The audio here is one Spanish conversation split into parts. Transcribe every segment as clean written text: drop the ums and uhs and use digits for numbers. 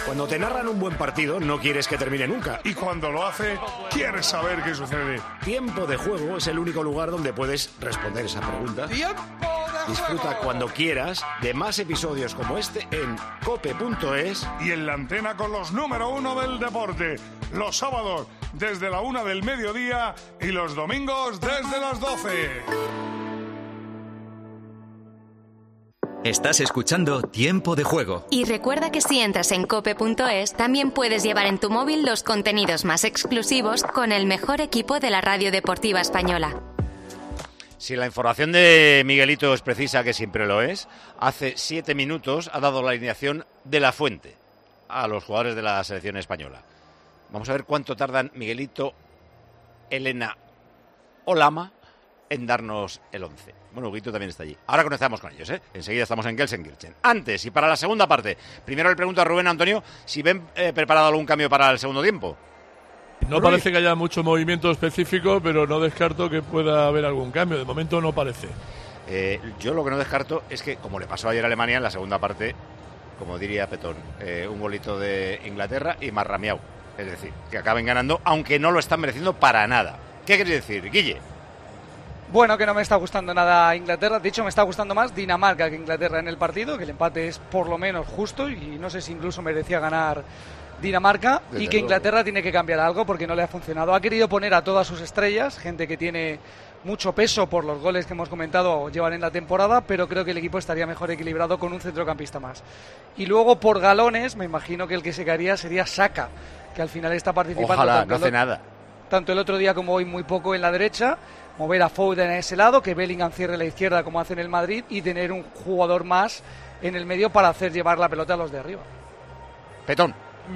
Cuando te narran un buen partido, no quieres que termine nunca. Y cuando lo hace, quieres saber qué sucede. Tiempo de Juego es el único lugar donde puedes responder esa pregunta. ¡Tiempo de Disfruta juego! cuando quieras de más episodios como este en cope.es. Y en la antena con los número 1 del deporte. Los sábados desde la 1 del mediodía y los domingos desde las 12. Estás escuchando Tiempo de Juego. Y recuerda que si entras en cope.es, también puedes llevar en tu móvil los contenidos más exclusivos con el mejor equipo de la radio deportiva española. Si la información de Miguelito es precisa, que siempre lo es, hace 7 minutos ha dado la alineación de La Fuente a los jugadores de la selección española. Vamos a ver cuánto tardan Miguelito, Elena o Lama en darnos el 11. Bueno, Huguito también está allí. Ahora conectamos con ellos, ¿eh? Enseguida estamos en Gelsenkirchen. Antes, y para la segunda parte, primero le pregunto a Rubén Antonio si ven preparado algún cambio para el segundo tiempo. No parece que haya mucho movimiento específico, pero no descarto que pueda haber algún cambio. De momento no parece. Yo lo que no descarto es que, como le pasó ayer a Alemania, en la segunda parte, como diría Petón, un golito de Inglaterra y más ramiao. Es decir, que acaben ganando, aunque no lo están mereciendo para nada. ¿Qué quieres decir, Guille? Bueno, que no me está gustando nada Inglaterra. De hecho, me está gustando más Dinamarca que Inglaterra en el partido, que el empate es por lo menos justo y no sé si incluso merecía ganar Dinamarca. Desde y que luego. Inglaterra tiene que cambiar algo porque no le ha funcionado. Ha querido poner a todas sus estrellas, gente que tiene mucho peso por los goles que hemos comentado llevan en la temporada, pero creo que el equipo estaría mejor equilibrado con un centrocampista más. Y luego, por galones, me imagino que el que se caería sería Saka, que al final está participando. Ojalá, no hace nada. Tanto el otro día como hoy muy poco en la derecha, mover a Foden a ese lado, que Bellingham cierre la izquierda como hace en el Madrid y tener un jugador más en el medio para hacer llevar la pelota a los de arriba. Petón.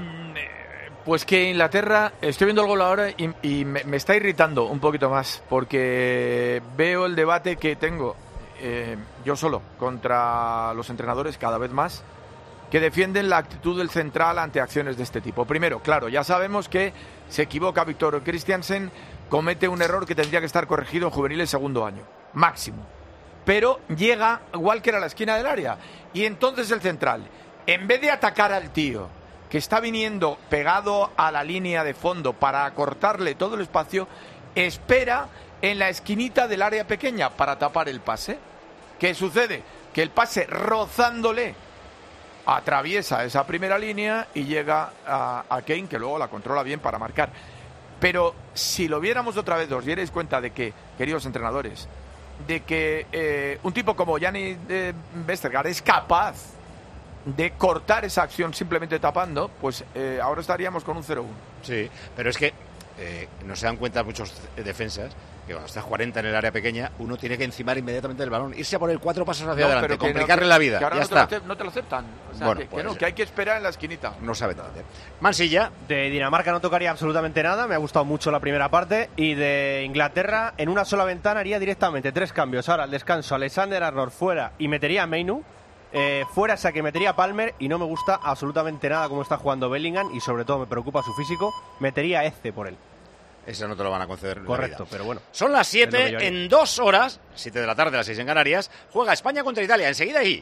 Pues que Inglaterra, estoy viendo el gol ahora y me está irritando un poquito más, porque veo el debate que tengo yo solo contra los entrenadores cada vez más, que defienden la actitud del central ante acciones de este tipo. Primero, claro, ya sabemos que se equivoca Victor Christiansen, comete un error que tendría que estar corregido en juveniles segundo año, máximo. Pero llega Walker a la esquina del área y entonces el central, en vez de atacar al tío que está viniendo pegado a la línea de fondo para acortarle todo el espacio, espera en la esquinita del área pequeña para tapar el pase. ¿Qué sucede? Que el pase rozándole atraviesa esa primera línea y llega a Kane, que luego la controla bien para marcar. Pero si lo viéramos otra vez, os dierais cuenta de que, queridos entrenadores, de que un tipo como Gianni Vestergaard es capaz de cortar esa acción simplemente tapando, pues ahora estaríamos con un 0-1. Sí, pero es que no se dan cuenta muchos defensas que cuando estás 40 en el área pequeña, uno tiene que encimar inmediatamente el balón, irse a por el 4 pasos hacia adelante, pero complicarle la vida. Que ahora Ya no te lo aceptan. O sea, Bueno, que pues, no, que hay que esperar en la esquinita. No sabe nada. Mansilla. De Dinamarca no tocaría absolutamente nada, me ha gustado mucho la primera parte. Y de Inglaterra, en una sola ventana haría directamente 3 cambios. Ahora al descanso, Alexander-Arnold fuera y metería a Mainu. Fuera Saka, metería a Palmer. Y no me gusta absolutamente nada cómo está jugando Bellingham. Y sobre todo me preocupa su físico. Metería a Eze por él. Eso no te lo van a conceder. Correcto, pero bueno. Son las 7, en 2 horas, 7 de la tarde, las 6 en Canarias, juega España contra Italia. Enseguida ahí.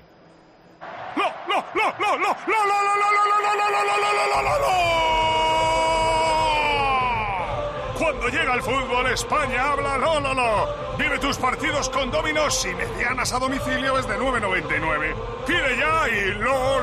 Cuando llega el fútbol, España habla lo. Vive tus partidos con Dominos y medianas a domicilio desde 9,99. Pide ya y lo.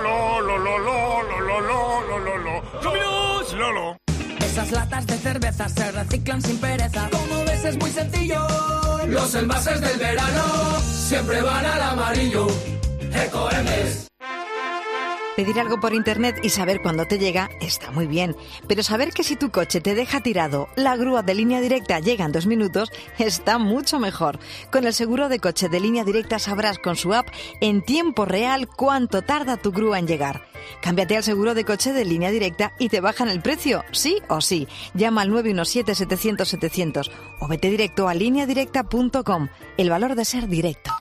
Dominos, Lolo. Esas latas de cerveza se reciclan sin pereza. Como ves es muy sencillo. Los envases del verano siempre van al amarillo. Ecoembes. Pedir algo por internet y saber cuándo te llega está muy bien, pero saber que si tu coche te deja tirado, la grúa de Línea Directa llega en 2 minutos está mucho mejor. Con el seguro de coche de Línea Directa sabrás con su app en tiempo real cuánto tarda tu grúa en llegar. Cámbiate al seguro de coche de Línea Directa y te bajan el precio, sí o sí. Llama al 917-700-700 o vete directo a lineadirecta.com. El valor de ser directo.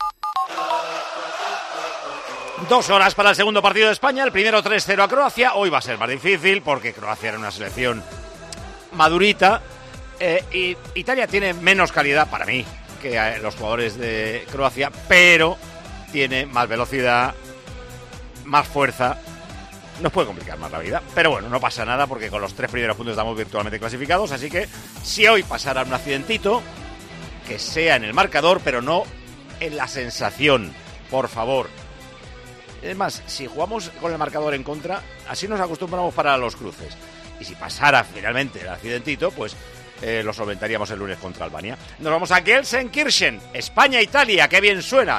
2 horas para el segundo partido de España, el primero 3-0 a Croacia. Hoy va a ser más difícil porque Croacia era una selección madurita y Italia tiene menos calidad para mí que los jugadores de Croacia, pero tiene más velocidad, más fuerza nos puede complicar más la vida. Pero bueno, no pasa nada porque con los 3 primeros puntos estamos virtualmente clasificados, así que si hoy pasara un accidentito, que sea en el marcador, pero no en la sensación, por favor. Es más, si jugamos con el marcador en contra, así nos acostumbramos para los cruces. Y si pasara finalmente el accidentito, pues lo solventaríamos el lunes contra Albania. Nos vamos a Gelsenkirchen, España-Italia, qué bien suena.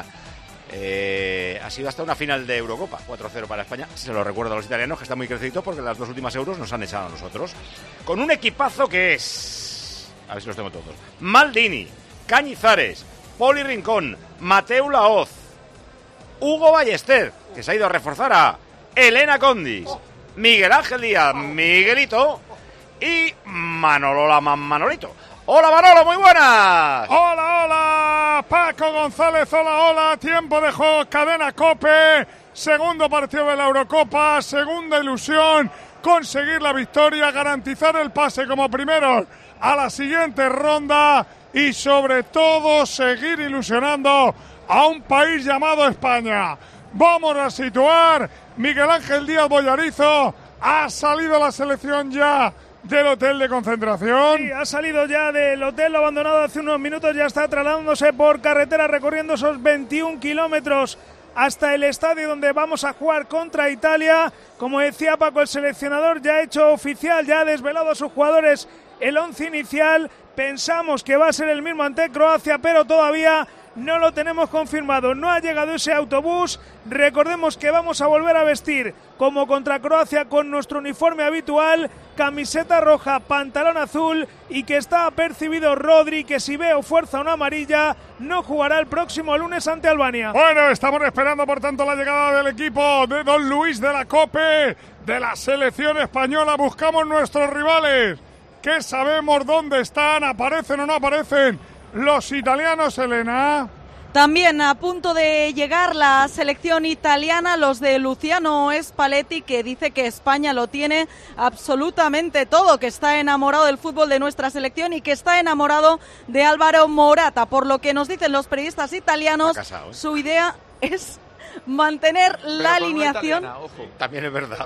Ha sido hasta una final de Eurocopa, 4-0 para España. Se lo recuerdo a los italianos, que están muy crecidos porque las 2 últimas Euros nos han echado a nosotros. Con un equipazo que es... A ver si los tengo todos. Maldini, Cañizares, Poli Rincón, Mateu Laoz, Hugo Ballester, que se ha ido a reforzar a Elena Condis, Miguel Ángel Díaz, Miguelito y Manolo Manolito. ¡Hola, Manolo, muy buenas! ¡Hola, hola! Paco González, hola, tiempo de juego, cadena COPE, segundo partido de la Eurocopa, segunda ilusión, conseguir la victoria, garantizar el pase como primeros a la siguiente ronda y sobre todo seguir ilusionando a un país llamado España. Vamos a situar, Miguel Ángel Díaz Bollarizo, ha salido la selección ya del hotel de concentración. Sí, ha salido ya del hotel, lo ha abandonado hace unos minutos, ya está trasladándose por carretera, recorriendo esos 21 kilómetros hasta el estadio donde vamos a jugar contra Italia. Como decía Paco, el seleccionador ya ha hecho oficial, ya ha desvelado a sus jugadores el 11 inicial. Pensamos que va a ser el mismo ante Croacia, pero todavía no lo tenemos confirmado. No ha llegado ese autobús. Recordemos que vamos a volver a vestir como contra Croacia con nuestro uniforme habitual, camiseta roja, pantalón azul, y que está apercibido Rodri, que si veo fuerza una amarilla, no jugará el próximo lunes ante Albania. Bueno, estamos esperando por tanto la llegada del equipo de Don Luis de la COPE, de la selección española. Buscamos nuestros rivales, que sabemos dónde están, aparecen o no aparecen los italianos, Elena. También a punto de llegar la selección italiana, los de Luciano Spalletti, que dice que España lo tiene absolutamente todo, que está enamorado del fútbol de nuestra selección y que está enamorado de Álvaro Morata. Por lo que nos dicen los periodistas italianos, su idea es mantener la alineación. También es verdad.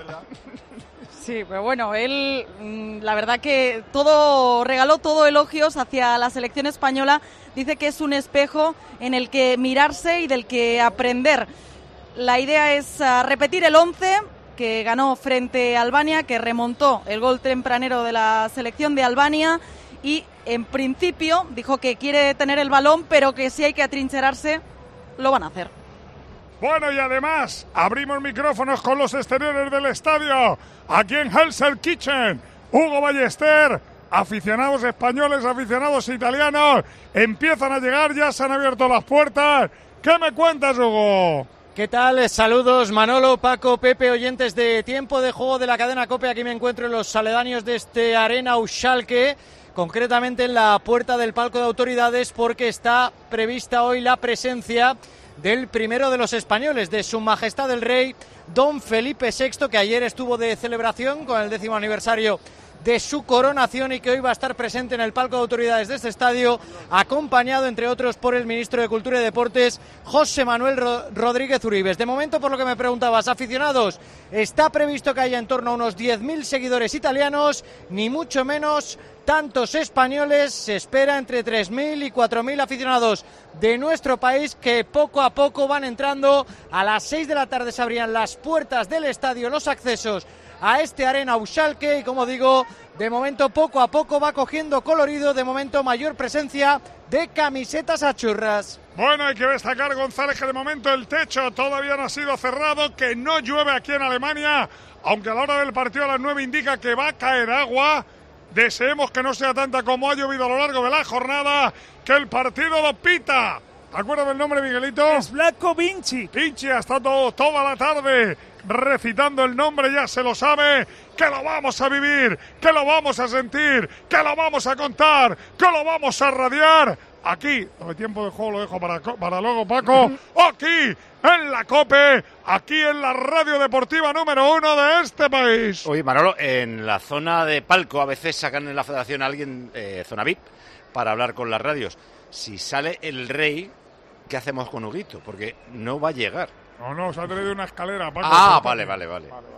Sí, pero bueno, él la verdad que regaló todo elogios hacia la selección española. Dice que es un espejo en el que mirarse y del que aprender. La idea es repetir el 11 que ganó frente a Albania, que remontó el gol tempranero de la selección de Albania, y en principio dijo que quiere tener el balón, pero que si hay que atrincherarse, lo van a hacer. Bueno, y además abrimos micrófonos con los exteriores del estadio, aquí en Gelsenkirchen. Hugo Ballester, aficionados españoles, aficionados italianos, empiezan a llegar, ya se han abierto las puertas. ¿Qué me cuentas, Hugo? ¿Qué tal? Saludos, Manolo, Paco, Pepe, oyentes de Tiempo de Juego de la cadena COPE. Aquí me encuentro en los aledaños de este Arena Schalke, concretamente en la puerta del palco de autoridades, porque está prevista hoy la presencia del primero de los españoles, de Su Majestad el Rey, Don Felipe VI, que ayer estuvo de celebración con el 10º aniversario de su coronación y que hoy va a estar presente en el palco de autoridades de este estadio, acompañado, entre otros, por el ministro de Cultura y Deportes, José Manuel Rodríguez Uribes. De momento, por lo que me preguntabas, aficionados, está previsto que haya en torno a unos 10.000 seguidores italianos, ni mucho menos tantos españoles. Se espera entre 3.000 y 4.000 aficionados de nuestro país, que poco a poco van entrando. A las 6 de la tarde se abrían las puertas del estadio, los accesos a este Arena Schalke, y como digo, de momento poco a poco va cogiendo colorido, de momento mayor presencia de camisetas a churras. Bueno, hay que destacar, González, que de momento el techo todavía no ha sido cerrado, que no llueve aquí en Alemania, aunque a la hora del partido a las 9 indica que va a caer agua. Deseemos que no sea tanta como ha llovido a lo largo de la jornada, que el partido lo pita. ¿Te acuerdas del nombre, Miguelito? Es Vlatko Vinci. Vinci ha estado toda la tarde recitando el nombre, ya se lo sabe, que lo vamos a vivir, que lo vamos a sentir, que lo vamos a contar, que lo vamos a radiar. Aquí, el tiempo de juego lo dejo para luego, Paco. Aquí, en la COPE, aquí en la radio deportiva número 1 de este país. Oye, Manolo, en la zona de palco a veces sacan en la federación a alguien, zona VIP, para hablar con las radios. Si sale el Rey, ¿qué hacemos con Huguito? Porque no va a llegar. No, se ha traído una escalera, Paco. Ah, vale.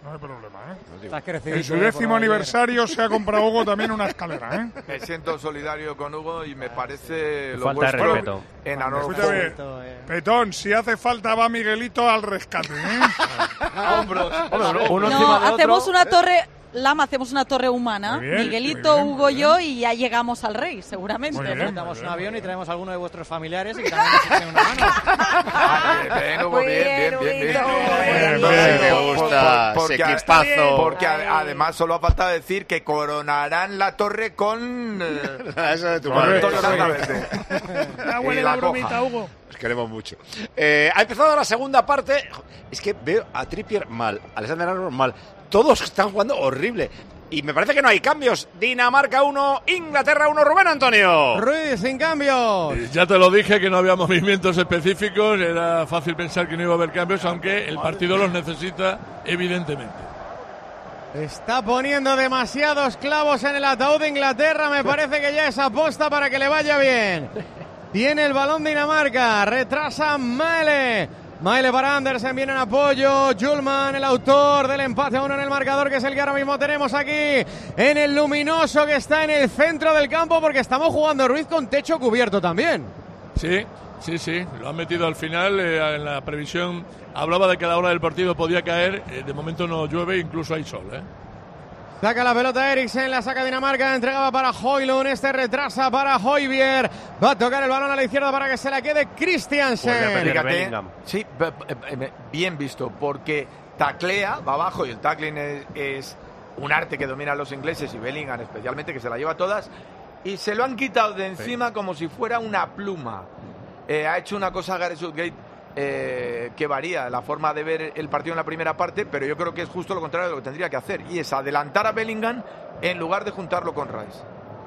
No hay problema, Estás crecido. En su 10º aniversario se ha comprado Hugo también una escalera, Me siento solidario con Hugo y me parece lo Falta de vuestro respeto. Escúchame, Petón, si hace falta va Miguelito al rescate, Hombros. Hacemos una torre... Lama, hacemos una torre humana. Muy bien, Miguelito, muy bien, Hugo, yo, y ya llegamos al rey, seguramente. Montamos un avión y traemos a alguno de vuestros familiares y que también nos echen una mano. Bien. Me gusta ese equipazo. Porque además solo ha faltado decir que coronarán la torre con... Eso de tu madre. Ya huele la bromita, Hugo. Os queremos mucho. Ha empezado la segunda parte. Es que veo a Trippier mal, a Alexander Arnold mal. Todos están jugando horrible. Y me parece que no hay cambios. Dinamarca 1, Inglaterra 1, Rubén Antonio. Ruiz, sin cambios. Ya te lo dije que no había movimientos específicos. Era fácil pensar que no iba a haber cambios, aunque el partido los necesita, evidentemente. Está poniendo demasiados clavos en el ataúd de Inglaterra. Me parece que ya es aposta para que le vaya bien. Tiene el balón Dinamarca. Retrasa Maele. Maele para Andersen, viene en apoyo. Julman, el autor del empate a 1 en el marcador, que es el que ahora mismo tenemos aquí en el luminoso que está en el centro del campo, porque estamos jugando, Ruiz, con techo cubierto también. Sí, lo han metido al final. En la previsión hablaba de que a la hora del partido podía caer. De momento no llueve, incluso hay sol. Saca la pelota Eriksen, la saca Dinamarca, entregaba para Højlund, retrasa para Højbjerg, va a tocar el balón a la izquierda para que se la quede Christiansen. Fíjate, sí, bien visto, porque taclea, va abajo, y el tackling es un arte que dominan los ingleses, y Bellingham especialmente, que se la lleva todas, y se lo han quitado de encima como si fuera una pluma. Ha hecho una cosa Gareth Southgate que varía la forma de ver el partido en la primera parte, pero yo creo que es justo lo contrario de lo que tendría que hacer, y es adelantar a Bellingham en lugar de juntarlo con Rice.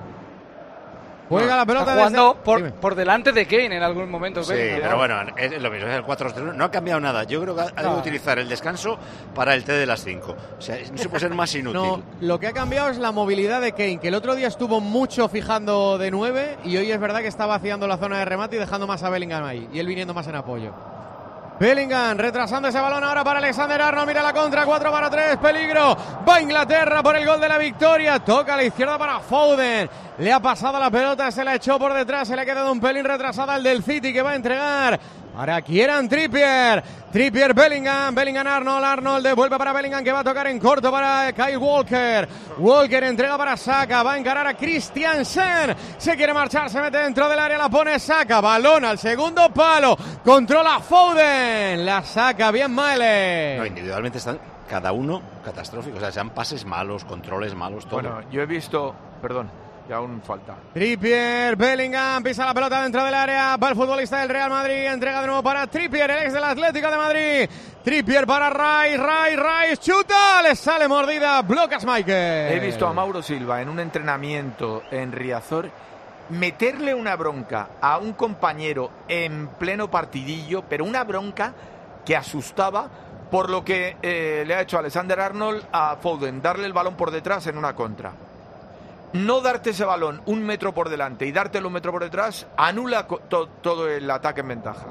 Juega la pelota jugando por delante de Kane en algún momento. Sí, pero bueno, es lo mismo, es el 4-3. No ha cambiado nada. Yo creo que ha de utilizar el descanso para el té de las 5. O sea, no se puede ser más inútil. No, lo que ha cambiado es la movilidad de Kane, que el otro día estuvo mucho fijando de 9 y hoy es verdad que está vaciando la zona de remate y dejando más a Bellingham ahí, y él viniendo más en apoyo. Bellingham retrasando ese balón ahora para Alexander Arnold, mira la contra, 4-3, peligro, va Inglaterra por el gol de la victoria, toca a la izquierda para Foden, le ha pasado la pelota, se la echó por detrás, se le ha quedado un pelín retrasada el del City, que va a entregar para Kieran Trippier, Bellingham, Arnold devuelve para Bellingham, que va a tocar en corto para Kyle Walker, entrega para Saka, va a encarar a Christiansen, se quiere marchar, se mete dentro del área, la pone Saka, balón al segundo palo, controla Foden, la saca bien Maele. No, individualmente están cada uno catastróficos, o sea, sean pases malos, controles malos, todo. Bueno, yo he visto, perdón, y aún falta. Trippier, Bellingham, pisa la pelota dentro del área, va el futbolista del Real Madrid, entrega de nuevo para Trippier, el ex del Atlético de Madrid. Trippier para Rice, chuta, le sale mordida, bloca Schmeichel. He visto a Mauro Silva en un entrenamiento en Riazor meterle una bronca a un compañero en pleno partidillo, pero una bronca que asustaba, por lo que le ha hecho Alexander Arnold a Foden, darle el balón por detrás en una contra. No darte ese balón 1 metro por delante y dártelo 1 metro por detrás anula todo el ataque en ventaja.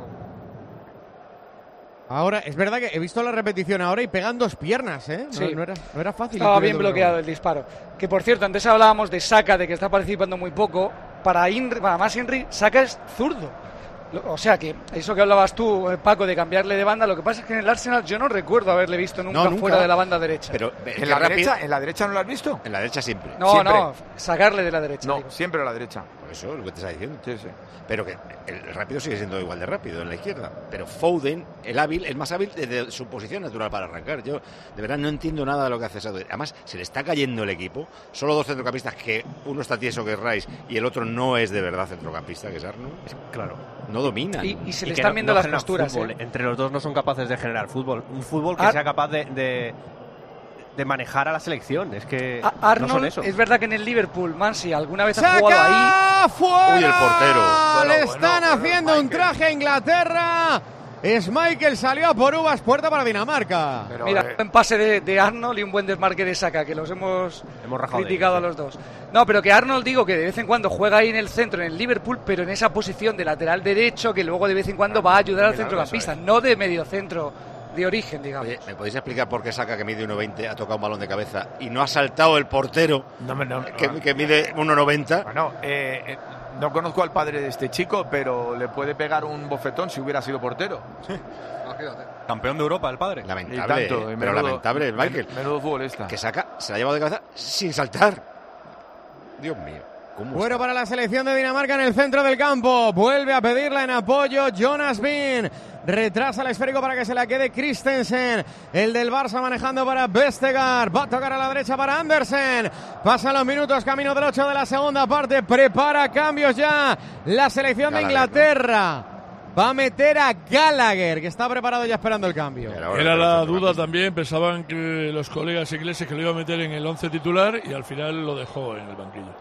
Ahora, es verdad que he visto la repetición ahora y pegan 2 piernas, ¿eh? Sí. No era fácil. Estaba bien bloqueado el disparo. Que por cierto, antes hablábamos de Saka, de que está participando muy poco. Para más Henry, Saka es zurdo. O sea que eso que hablabas tú, Paco, de cambiarle de banda, lo que pasa es que en el Arsenal yo no recuerdo haberle visto nunca fuera de la banda derecha. Pero ¿En la derecha no lo has visto? En la derecha siempre. No, sacarle de la derecha. No, digo. Siempre a la derecha. Por eso es lo que te está diciendo. Sí. Pero que el rápido sigue siendo igual de rápido en la izquierda. Pero Foden, el más hábil de su posición natural para arrancar. Yo de verdad no entiendo nada de lo que hace Southgate. Además, se le está cayendo el equipo. Solo 2 centrocampistas, que uno está tieso, que es Rice, y el otro no es de verdad centrocampista, que es Arnold. Claro. No dominan. Y se le están viendo las posturas. Entre los dos no son capaces de generar fútbol. Un fútbol que sea capaz de manejar a la selección. Es que Arnold, no son eso. es verdad que en el Liverpool, Mansi, alguna vez ha jugado ahí. ¡Fuera! Uy, el portero. Le están haciendo un traje a Inglaterra. Schmeichel salió a por uvas, puerta para Dinamarca. Pero, mira, un pase de Arnold y un buen desmarque de Saka, que los hemos criticado a los dos. No, pero que Arnold, digo, que de vez en cuando juega ahí en el centro, en el Liverpool, pero en esa posición de lateral derecho, que luego de vez en cuando va a ayudar al centrocampista, no de medio centro de origen, digamos. Oye, ¿me podéis explicar por qué Saka, que mide 1,20, ha tocado un balón de cabeza y no ha saltado el portero que mide 1,90? Bueno, no conozco al padre de este chico, pero le puede pegar un bofetón si hubiera sido portero. Campeón de Europa, el padre. Lamentable, pero lamentable, Michael. Menudo futbolista. Que Saka se la ha llevado de cabeza sin saltar. Dios mío. Bueno para la selección de Dinamarca en el centro del campo. Vuelve a pedirla en apoyo Jonas Bin. Retrasa el esférico para que se la quede Christensen. El del Barça manejando para Vestergaard. Va a tocar a la derecha para Andersen. Pasan los minutos, camino del 8 de la segunda parte. Prepara cambios ya la selección de Inglaterra. Va a meter a Gallagher, que está preparado ya esperando el cambio. Era la duda también. Pensaban que los colegas ingleses que lo iban a meter en el 11 titular y al final lo dejó en el banquillo.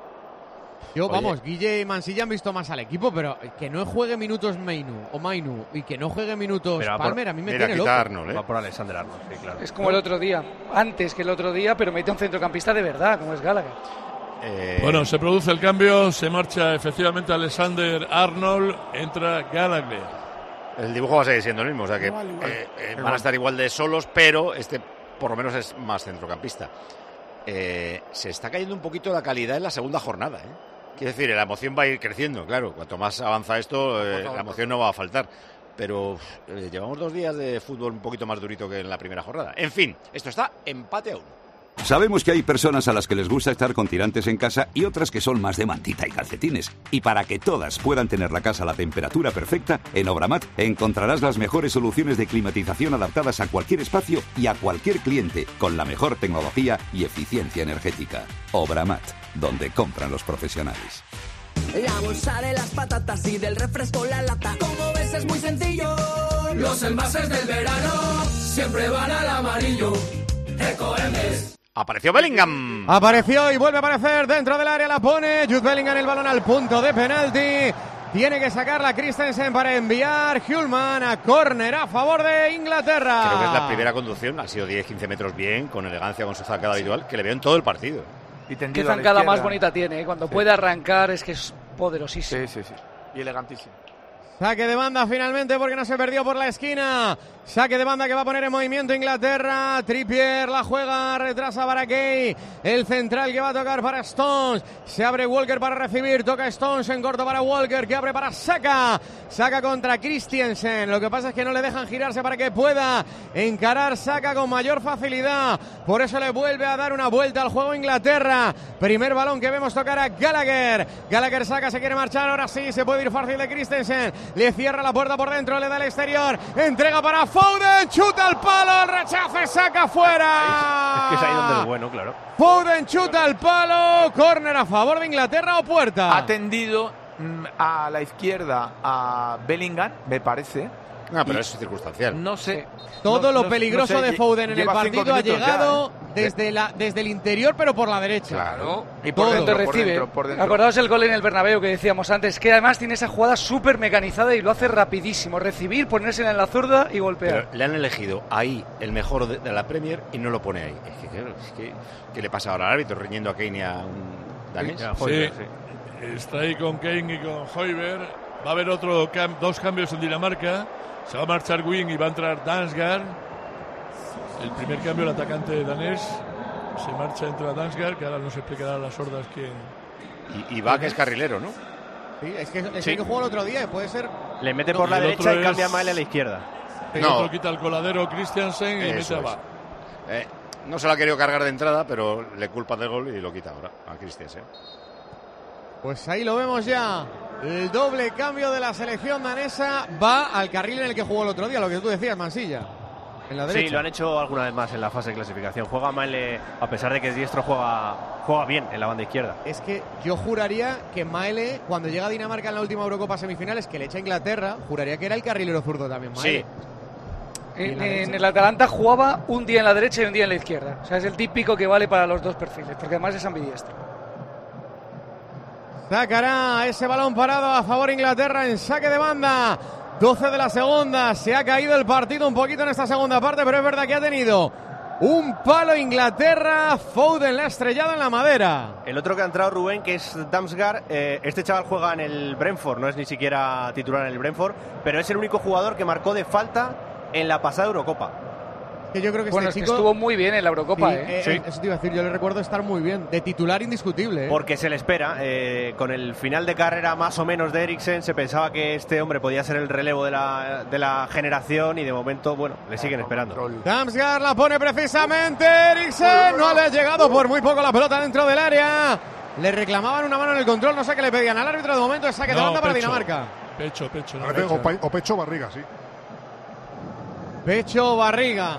Vamos, Guille y Mansilla han visto más al equipo, pero que no juegue minutos Mainu y que no juegue minutos Palmer, a mí me tiene loco. Va por Alexander Arnold, sí, claro. Es como el otro día, antes que el otro día, pero mete un centrocampista de verdad, como es Gallagher. Bueno, se produce el cambio, se marcha efectivamente Alexander Arnold, entra Gallagher. El dibujo va a seguir siendo el mismo, o sea que van a estar igual de solos, pero este por lo menos es más centrocampista. Se está cayendo un poquito la calidad en la segunda jornada, Quiero decir, la emoción va a ir creciendo, claro. Cuanto más avanza esto, la emoción no va a faltar. Pero llevamos 2 días de fútbol un poquito más durito que en la primera jornada. En fin, esto está empate a 1. Sabemos que hay personas a las que les gusta estar con tirantes en casa y otras que son más de mantita y calcetines. Y para que todas puedan tener la casa a la temperatura perfecta, en Obramat encontrarás las mejores soluciones de climatización adaptadas a cualquier espacio y a cualquier cliente, con la mejor tecnología y eficiencia energética. Obramat, donde compran los profesionales. La bolsa de las patatas y del refresco la lata. Como ves es muy sencillo. Los envases del verano siempre van al amarillo. Ecoembes. Apareció Bellingham. Apareció y vuelve a aparecer dentro del área, la pone Jude Bellingham, el balón al punto de penalti. Tiene que sacarla Christensen para enviar Hjulman a córner a favor de Inglaterra. Creo que es la primera conducción, ha sido 10-15 metros bien, con elegancia, con su zancada habitual, que le veo en todo el partido. Y qué zancada más bonita tiene, cuando puede arrancar es que es poderosísimo. Sí. Y elegantísimo. Saque de banda finalmente porque no se perdió por la esquina. Saque de banda que va a poner en movimiento Inglaterra. Trippier la juega, retrasa para Kay. El central que va a tocar para Stones. Se abre Walker para recibir, toca Stones en corto para Walker, que abre para Saka. Saka contra Christensen. Lo que pasa es que no le dejan girarse para que pueda encarar Saka con mayor facilidad. Por eso le vuelve a dar una vuelta al juego Inglaterra. Primer balón que vemos tocar a Gallagher. Gallagher Saka se quiere marchar, ahora sí, se puede ir fácil de Christensen. Le cierra la puerta por dentro, le da el exterior. Entrega para Foden, chuta al palo, el rechace, Saka fuera. Es que es ahí donde es bueno, claro. Foden chuta al palo, córner a favor de Inglaterra o puerta. Ha tendido a la izquierda a Bellingham, me parece. No, pero eso es circunstancial. No sé. Todo lo peligroso de Foden en el partido ha llegado ya, desde el interior, pero por la derecha. Claro. Y por dentro recibe. Por dentro. Acordaos el gol en el Bernabéu que decíamos antes, que además tiene esa jugada súper mecanizada y lo hace rapidísimo. Recibir, ponerse en la zurda y golpear. Pero le han elegido ahí el mejor de la Premier y no lo pone ahí. Es que claro, ¿qué le pasa ahora al árbitro riñendo a Kane y a un danés? Sí. Está ahí con Kane y con Højbjerg. Va a haber dos cambios en Dinamarca. Se va a marchar Wing y va a entrar Damsgaard. El primer cambio, el atacante danés. Se marcha, entra Damsgaard, que ahora nos explicará a las sordas quién. Y va que es carrilero, ¿no? Sí, es que el que jugó el otro día, puede ser. Le mete por la derecha y cambia a Maele a la izquierda. El otro quita el coladero Christiansen y mete a Va. No se la ha querido cargar de entrada, pero le culpa del gol y lo quita ahora a Christiansen. Pues ahí lo vemos ya. El doble cambio de la selección danesa va al carril en el que jugó el otro día, lo que tú decías, Mansilla. En la derecha. Sí, lo han hecho alguna vez más en la fase de clasificación. Juega Maele, a pesar de que es diestro, juega bien en la banda izquierda. Es que yo juraría que Maele, cuando llega a Dinamarca en la última Eurocopa semifinales, que le echa a Inglaterra, juraría que era el carrilero zurdo también, Maele. Sí. En el Atalanta jugaba un día en la derecha y un día en la izquierda. O sea, es el típico que vale para los dos perfiles, porque además es ambidiestro. Sacará ese balón parado a favor Inglaterra en saque de banda. 12 de la segunda. Se ha caído el partido un poquito en esta segunda parte, pero es verdad que ha tenido un palo Inglaterra. Foden le ha estrellado en la madera. El otro que ha entrado, Rubén, que es Damsgaard. Este chaval juega en el Brentford, no es ni siquiera titular en el Brentford, pero es el único jugador que marcó de falta en la pasada Eurocopa. Que yo creo que bueno, este es chico que estuvo muy bien en la Eurocopa, sí, eso te iba a decir, yo le recuerdo estar muy bien, de titular indiscutible. Porque se le espera, con el final de carrera más o menos de Eriksen, se pensaba que este hombre podía ser el relevo de la generación y de momento, bueno, le siguen esperando. Damsgaard la pone precisamente Eriksen, no le ha llegado por muy poco la pelota dentro del área. Le reclamaban una mano en el control, no sé qué le pedían al árbitro, de momento es saque de banda para Dinamarca. Pecho. O pecho o barriga, sí. Pecho o barriga.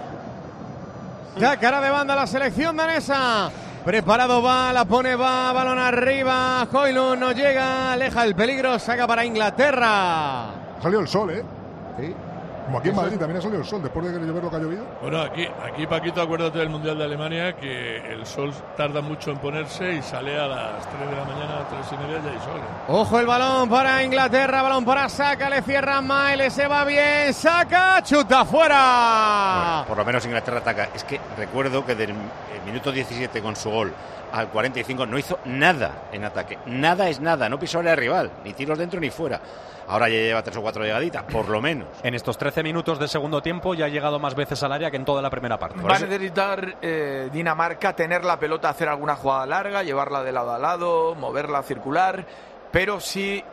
Ya cara de banda la selección danesa. Preparado va, la pone, va, balón arriba. Højlund no llega, aleja el peligro, saca para Inglaterra. Ha salido el sol, ¿eh? Sí. Como aquí en Madrid también ha salido el sol después de que llover lo que ha llovido. Bueno, aquí Paquito, acuérdate del Mundial de Alemania, que el sol tarda mucho en ponerse y sale a las 3 de la mañana, 3:30 ya hay sol. Ojo el balón para Inglaterra, balón para Saka, le cierra Miles, se va bien, Saka, chuta fuera. Bueno, por lo menos Inglaterra ataca. Es que recuerdo que del minuto 17 con su gol al 45 no hizo nada en ataque. Nada es nada, no pisó al rival, ni tiros dentro ni fuera. Ahora ya lleva 3 o 4 llegaditas, por lo menos. En estos 13 minutos de segundo tiempo ya ha llegado más veces al área que en toda la primera parte. Va a necesitar Dinamarca tener la pelota, hacer alguna jugada larga, llevarla de lado a lado, moverla circular, pero si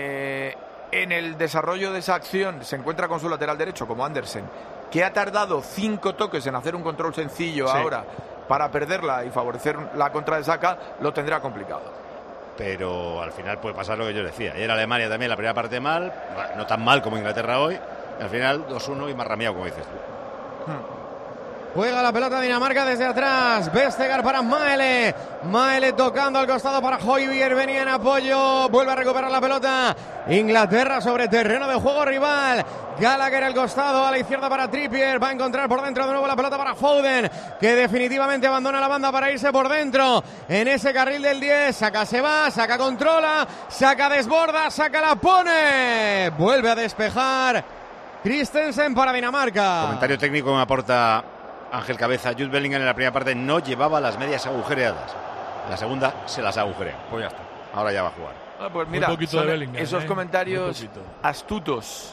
en el desarrollo de esa acción se encuentra con su lateral derecho, como Andersen, que ha tardado 5 toques en hacer un control sencillo ahora para perderla y favorecer la contra de Saka, lo tendrá complicado. Pero al final puede pasar lo que yo decía. Ayer Alemania también la primera parte mal, no tan mal como Inglaterra hoy, y al final 2-1 y más rameado, como dices tú. Juega la pelota Dinamarca desde atrás. Vestergaard para Maele. Maele tocando al costado para Højbjerg. Venía en apoyo. Vuelve a recuperar la pelota. Inglaterra sobre terreno de juego rival. Gallagher al costado. A la izquierda para Trippier. Va a encontrar por dentro de nuevo la pelota para Foden, que definitivamente abandona la banda para irse por dentro. En ese carril del 10. Saka se va. Saka controla. Saka desborda. Saka la pone. Vuelve a despejar Christensen para Dinamarca. Comentario técnico me aporta Ángel Cabeza. Jude Bellingham en la primera parte no llevaba las medias agujereadas. En la segunda se las agujerea. Pues ya está. Ahora ya va a jugar. Pues mira, esos comentarios astutos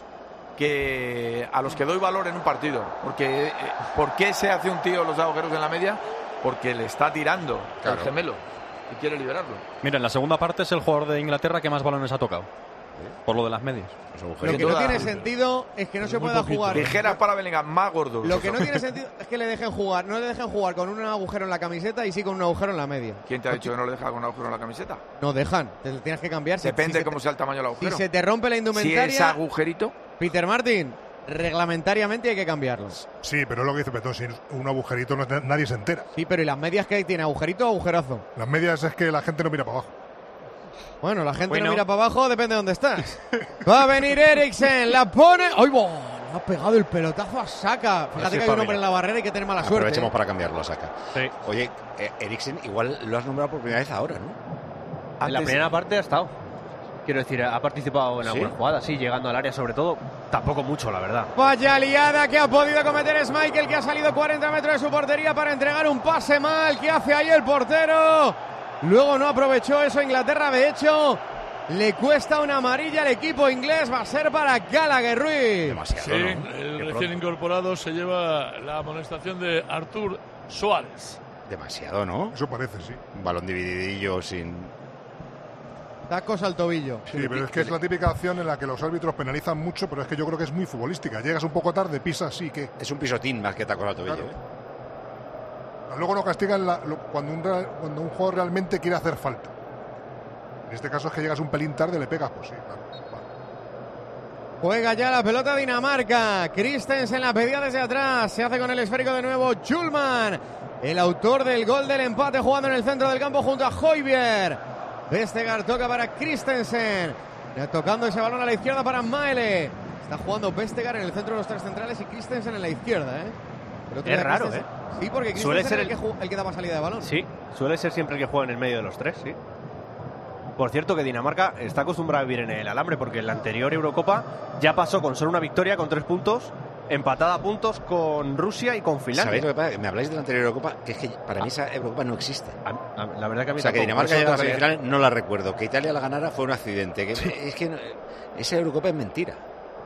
que a los que doy valor en un partido. Porque ¿por qué se hace un tío los agujeros en la media? Porque le está tirando al gemelo y quiere liberarlo. Mira, en la segunda parte es el jugador de Inglaterra que más balones ha tocado. Por lo de las medias. Lo que no tiene sentido es que no se pueda jugar. Tijeras para Bellingham, más gordos. Lo que no tiene sentido es que le dejen jugar. No le dejen jugar con un agujero en la camiseta y sí con un agujero en la media. ¿Quién te ha dicho que no le deja con un agujero en la camiseta? No dejan, te tienes que cambiar. Depende cómo sea el tamaño del agujero. Si se te rompe la indumentaria. Si es agujerito. Peter Martin, reglamentariamente hay que cambiarlos. Sí, pero es lo que dice Petón, si un agujerito nadie se entera. Sí, pero ¿y las medias que tiene? ¿Agujerito o agujerazo? Las medias es que la gente no mira para abajo. Bueno, la gente no mira para abajo, depende de dónde estás. Va a venir Eriksen, la pone. ¡Ay, bo! Le ha pegado el pelotazo a Saka. Fíjate que hay un hombre en la barrera y hay que tener mala suerte. Aprovechemos para cambiarlo a Saka. Sí. Oye, Eriksen igual lo has nombrado por primera vez ahora, ¿no? En la primera parte ha estado. Quiero decir, ha participado en algunas jugadas, sí, llegando al área sobre todo. Tampoco mucho, la verdad. Vaya liada que ha podido cometer Schmeichel, que ha salido 40 metros de su portería para entregar un pase mal. ¿Qué hace ahí el portero? Luego no aprovechó eso Inglaterra, de hecho le cuesta una amarilla al equipo inglés, va a ser para Gallagher Ruiz. Demasiado, sí, ¿no? El recién incorporado se lleva la amonestación de Artur Suárez. Demasiado, ¿no? Eso parece, sí. Un balón divididillo sin... Tacos al tobillo. Sí, pero es que es la típica acción en la que los árbitros penalizan mucho, pero es que yo creo que es muy futbolística. Llegas un poco tarde, pisas, sí que... Es un pisotín más que tacos al tobillo, claro. Luego no castigan cuando un jugador realmente quiere hacer falta. En este caso es que llegas un pelín tarde, le pegas, pues sí, claro. Vale. Juega ya la pelota Dinamarca. Christensen la pedía desde atrás. Se hace con el esférico de nuevo Schulman, el autor del gol del empate, jugando en el centro del campo junto a Højbjerg. Vestergaard toca para Christensen. Ya tocando ese balón a la izquierda para Maele. Está jugando Vestergaard en el centro de los tres centrales y Christensen en la izquierda, Es raro, Sí, porque Christensen suele ser el que da más salida de balón. Sí, suele ser siempre el que juega en el medio de los tres, sí. Por cierto que Dinamarca está acostumbrada a vivir en el alambre, porque en la anterior Eurocopa ya pasó con solo una victoria, con 3 puntos, empatada a puntos con Rusia y con Finlandia. ¿Sabéis lo que pasa? Me habláis de la anterior Eurocopa, que es que para mí esa Eurocopa no existe. La verdad que a mí o sea, que Dinamarca llegó a la semifinal, no la recuerdo. Que Italia la ganara fue un accidente. Que es que esa Eurocopa es mentira.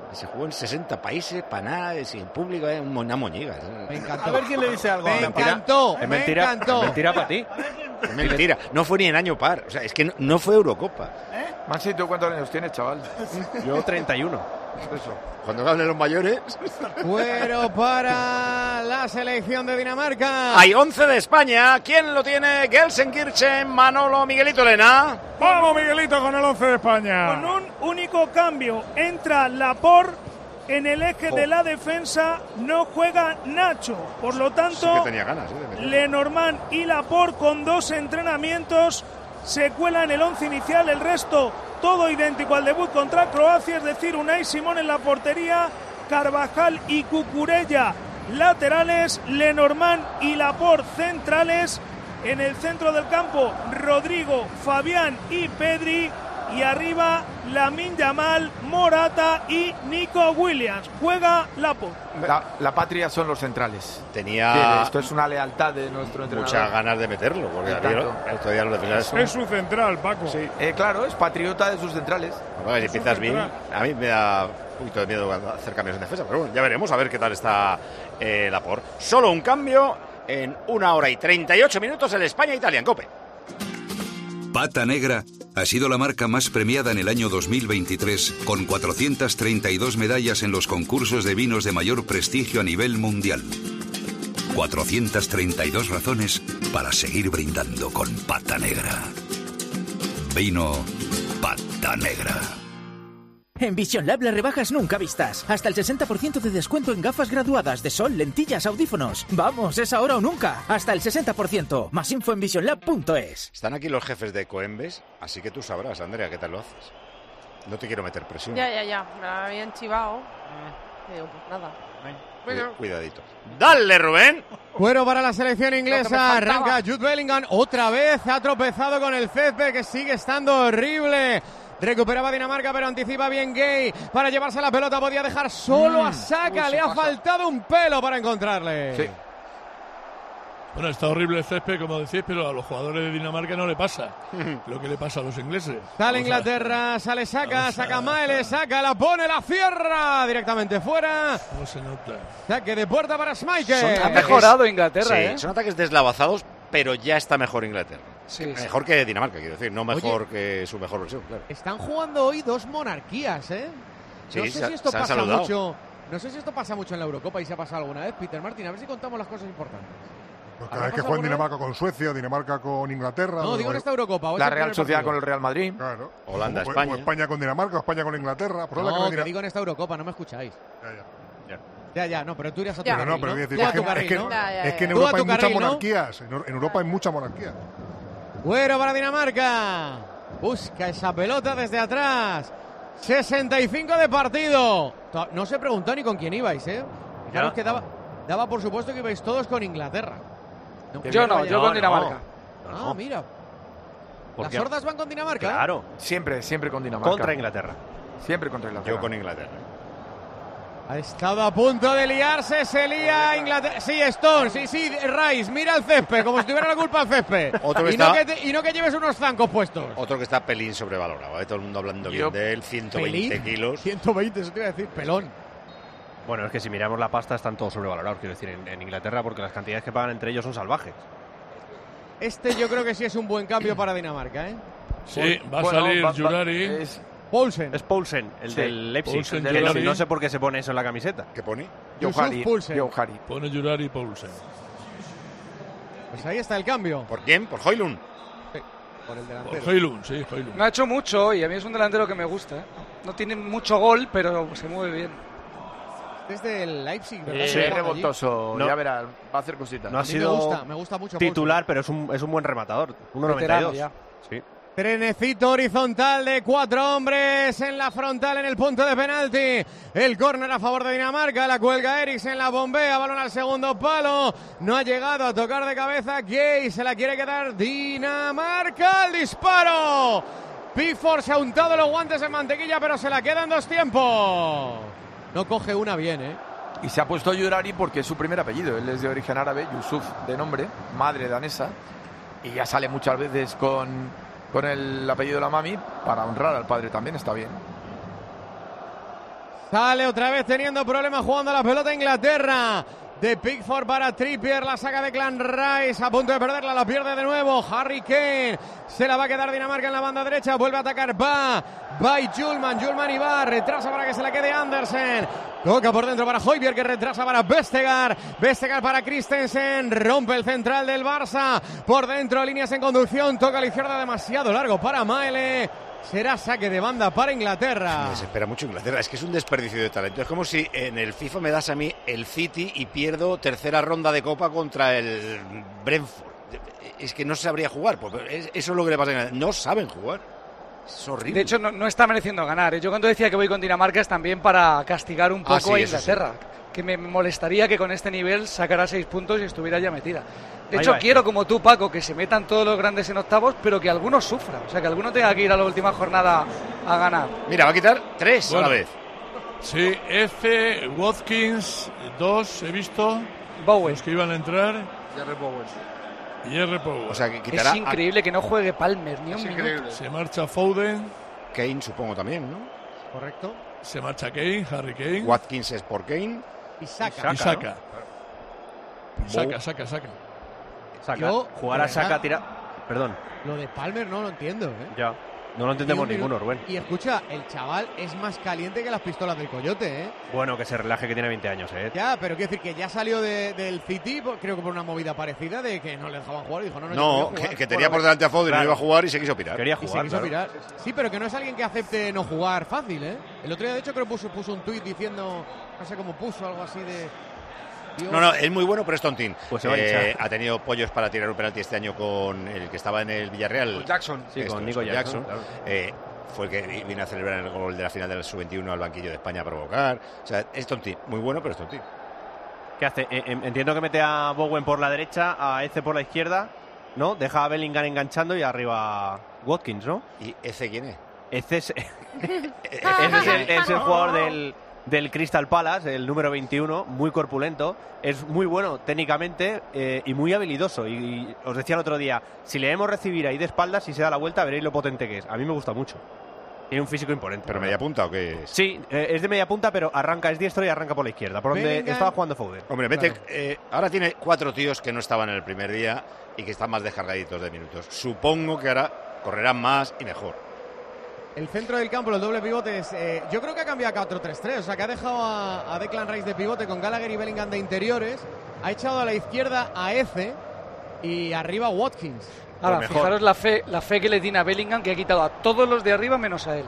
Se jugó en 60 países, para nada, sin público, una moñiga. Me encantó. A ver quién le dice algo. Me encantó. Es mentira, me encantó. es mentira para ti. Es mentira, no fue ni en año par. O sea, es que no fue Eurocopa. Maxi, ¿tú cuántos años tienes, chaval? Yo 31. Eso. Cuando hablen los mayores. Fuero para la selección de Dinamarca. Hay 11 de España. ¿Quién lo tiene? Gelsenkirchen, Manolo, Miguelito Elena. Vamos, Miguelito, con el 11 de España. Con un único cambio. Entra Laporte en el eje de la defensa. No juega Nacho. Por lo tanto, Sí que tenía ganas, de meter. Lenormand y Laporte con 2 entrenamientos se cuela en el 11 inicial. El resto todo idéntico al debut contra Croacia, es decir, Unai Simón en la portería, Carvajal y Cucurella laterales, Lenormand y Laporte centrales. En el centro del campo, Rodrigo, Fabián y Pedri. Y arriba, Lamine Yamal, Morata y Nico Williams. Juega Laporte. La patria son los centrales. Tenía Esto es una lealtad de nuestro entrenador. muchas ganas de meterlo, porque el otro día los defensores Es su central, Paco. Sí. Claro, es patriota de sus centrales. Bueno, si empiezas bien, a mí me da un poquito de miedo hacer cambios en defensa, pero bueno, ya veremos a ver qué tal está Laporte. Solo un cambio en 1 hora y 38 minutos en España-Italia en COPE. Pata Negra ha sido la marca más premiada en el año 2023, con 432 medallas en los concursos de vinos de mayor prestigio a nivel mundial. 432 razones para seguir brindando con Pata Negra. Vino Pata Negra. En Vision Lab las rebajas nunca vistas. Hasta el 60% de descuento en gafas graduadas de sol, lentillas, audífonos. Vamos, es ahora o nunca. Hasta el 60%. Más info en visionlab.es. Están aquí los jefes de Coembes, así que tú sabrás, Andrea, qué tal lo haces. No te quiero meter presión. Ya. Me la habían chivado. Digo, pues nada. Bueno. Cuidadito. ¡Dale, Rubén! Fuero para la selección Lo que inglesa. me faltaba. Arranca Jude Bellingham. Otra vez ha tropezado con el césped, que sigue estando horrible. Recuperaba Dinamarca, pero anticipa bien Gay para llevarse la pelota. Podía dejar solo a Saka. Le ha faltado un pelo para encontrarle. Sí. Bueno, está horrible el césped, como decís, pero a los jugadores de Dinamarca no le pasa lo que le pasa a los ingleses. Sale Inglaterra, sale Saka, saca Maele, Saka, la pone, la cierra directamente fuera. No se nota. Saque de puerta para Schmeichel. Ha mejorado Inglaterra, Sí, son ataques deslavazados, pero ya está mejor Inglaterra. Mejor que Dinamarca, quiero decir, no mejor que su mejor versión, claro. Están jugando hoy dos monarquías, ¿eh? Sí, no sé si esto se han pasa saludado. mucho. No sé si esto pasa mucho en la Eurocopa y se ha pasado alguna vez. Peter Martin, a ver si contamos las cosas importantes. Pues cada vez que juegan Dinamarca con Suecia, Dinamarca con Inglaterra. No, digo en esta Eurocopa. La Real Sociedad con el Real Madrid. Claro. Holanda, o España. O España con Dinamarca, o España con Inglaterra. Por No, que digo en esta Eurocopa, no me escucháis. Ya, no, pero tú irías a tu carril, no, pero ¿no? decir, Tú a tu carril, ¿no? es que en Tú a Europa tu hay muchas carril, ¿no? monarquías. En Europa hay muchas monarquías. Bueno para Dinamarca. Busca esa pelota desde atrás. 65 de partido. No se preguntó ni con quién ibais, ¿eh? Fijaros que daba por supuesto que ibais todos con Inglaterra. Yo con Dinamarca. Ah, mira. ¿Las sordas van con Dinamarca? Claro. Siempre con Dinamarca. Contra Inglaterra. Siempre contra Inglaterra. Yo con Inglaterra. Ha estado a punto de liarse, se lía Inglaterra. Sí, Stone, sí, Rice, mira el césped, como si tuviera la culpa al césped. Otro que y no que lleves unos zancos puestos. Otro que está pelín sobrevalorado, todo el mundo hablando bien de él, 120 ¿Pelín? kilos. 120, eso te iba a decir, pelón. Bueno, es que si miramos la pasta están todos sobrevalorados, quiero decir, en Inglaterra, porque las cantidades que pagan entre ellos son salvajes. Este yo creo que sí es un buen cambio para Dinamarca, ¿eh? Sí, va a salir Jurari. Poulsen. Es Poulsen, el del Leipzig. Poulsen, Que Jurari. no sé por qué se pone eso en la camiseta. ¿Qué pone? Johari. Pone Jurari y Poulsen. Pues ahí está el cambio. ¿Por quién? ¿Por Højlund? Sí, por el Por delantero. Højlund, sí, Højlund. No ha hecho mucho y a mí es un delantero que me gusta. ¿eh? No tiene mucho gol, pero se mueve bien. Desde el Leipzig, ¿verdad? Sí, es revoltoso. No. Ya verás, va a hacer cositas. No ha A mí sido me gusta mucho titular, pero es un buen rematador. 1,92. Sí. Trenecito horizontal de 4 hombres en la frontal en el punto de penalti. El córner a favor de Dinamarca. La cuelga Eriksen, la bombea. Balón al segundo palo. No ha llegado a tocar de cabeza. Gay se la quiere quedar Dinamarca. El disparo. Pickford se ha untado los guantes en mantequilla, pero se la queda en 2 tiempos. No coge una bien, ¿eh? Y se ha puesto Jurari porque es su primer apellido. Él es de origen árabe, Yusuf de nombre, madre danesa. Y ya sale muchas veces con el apellido de la mami para honrar al padre también, está bien. Sale otra vez teniendo problemas jugando la pelota Inglaterra. De Pickford para Trippier, la saca de Clan Rice, a punto de perderla, la pierde de nuevo Harry Kane, se la va a quedar Dinamarca en la banda derecha, vuelve a atacar, va y Julman y va, retrasa para que se la quede Andersen, toca por dentro para Højbjerg, que retrasa para Vestergaard para Christensen, rompe el central del Barça, por dentro líneas en conducción, toca a la izquierda demasiado largo para Maele. Será saque de banda para Inglaterra. Me desespera mucho Inglaterra, es que es un desperdicio de talento. Es como si en el FIFA me das a mí el City y pierdo tercera ronda de Copa contra el Brentford. Es que no sabría jugar, porque eso es lo que le pasa a Inglaterra. No saben jugar. Es horrible. De hecho, no está mereciendo ganar. Yo cuando decía que voy con Dinamarca es también para castigar un poco a Inglaterra. Sí. Que me molestaría que con este nivel sacara 6 puntos y estuviera ya metida. De hecho, quiero, como tú, Paco, que se metan todos los grandes en octavos, pero que algunos sufran. O sea, que alguno tenga que ir a la última jornada a ganar. Mira, va a quitar 3 a la vez. Sí, F, Watkins, 2, he visto. Bowen. Los que iban a entrar. Y R. Powell. O sea, que quitará. Es increíble que no juegue Palmer ni un minuto. Se marcha Foden. Kane, supongo, también, ¿no? Correcto. Se marcha Kane, Harry Kane. Watkins es por Kane. Y Saka. Saka. Yo, jugar a Saka, tira... Perdón. Lo de Palmer no lo entiendo, ¿eh? Ya. No lo entendemos ninguno, Rubén. Y escucha, el chaval es más caliente que las pistolas del Coyote, ¿eh? Bueno, que se relaje, que tiene 20 años, ¿eh? Ya, pero quiero decir que ya salió del City, creo que por una movida parecida de que no le dejaban jugar y dijo, no, que tenía por delante a Foden y no iba a jugar y se quiso pirar. Quería jugar, pirar. Sí, pero que no es alguien que acepte no jugar fácil, ¿eh? El otro día, de hecho, creo que puso un tuit diciendo, no sé cómo puso, algo así de... Dios. No, es muy bueno, pero es tontín. Pues se va a hinchar. Ha tenido pollos para tirar un penalti este año con el que estaba en el Villarreal. Jackson. Sí, con Nico Jackson. Claro. Fue el que vino a celebrar el gol de la final del Sub-21 al banquillo de España a provocar. O sea, es tontín. Muy bueno, pero es tontín. ¿Qué hace? Entiendo que mete a Bowen por la derecha, a Eze por la izquierda, ¿no? Deja a Bellingham enganchando y arriba Watkins, ¿no? ¿Y Eze quién es? Eze es el jugador del Crystal Palace, el número 21, muy corpulento, es muy bueno técnicamente y muy habilidoso. Y os decía el otro día, si le vemos recibir ahí de espaldas, si se da la vuelta, veréis lo potente que es. A mí me gusta mucho. Tiene un físico imponente. ¿Pero media punta o qué es? Sí, es de media punta, pero es diestro y arranca por la izquierda, por donde estaba jugando Foden. Hombre, vete, ahora tiene 4 tíos que no estaban en el primer día y que están más descargaditos de minutos. Supongo que ahora correrán más y mejor. El centro del campo, el doble pivote es... yo creo que ha cambiado a 4-3-3, o sea que ha dejado a Declan Rice de pivote con Gallagher y Bellingham de interiores, ha echado a la izquierda a Eze y arriba Watkins. Ahora, fijaros la fe que le tiene a Bellingham, que ha quitado a todos los de arriba menos a él.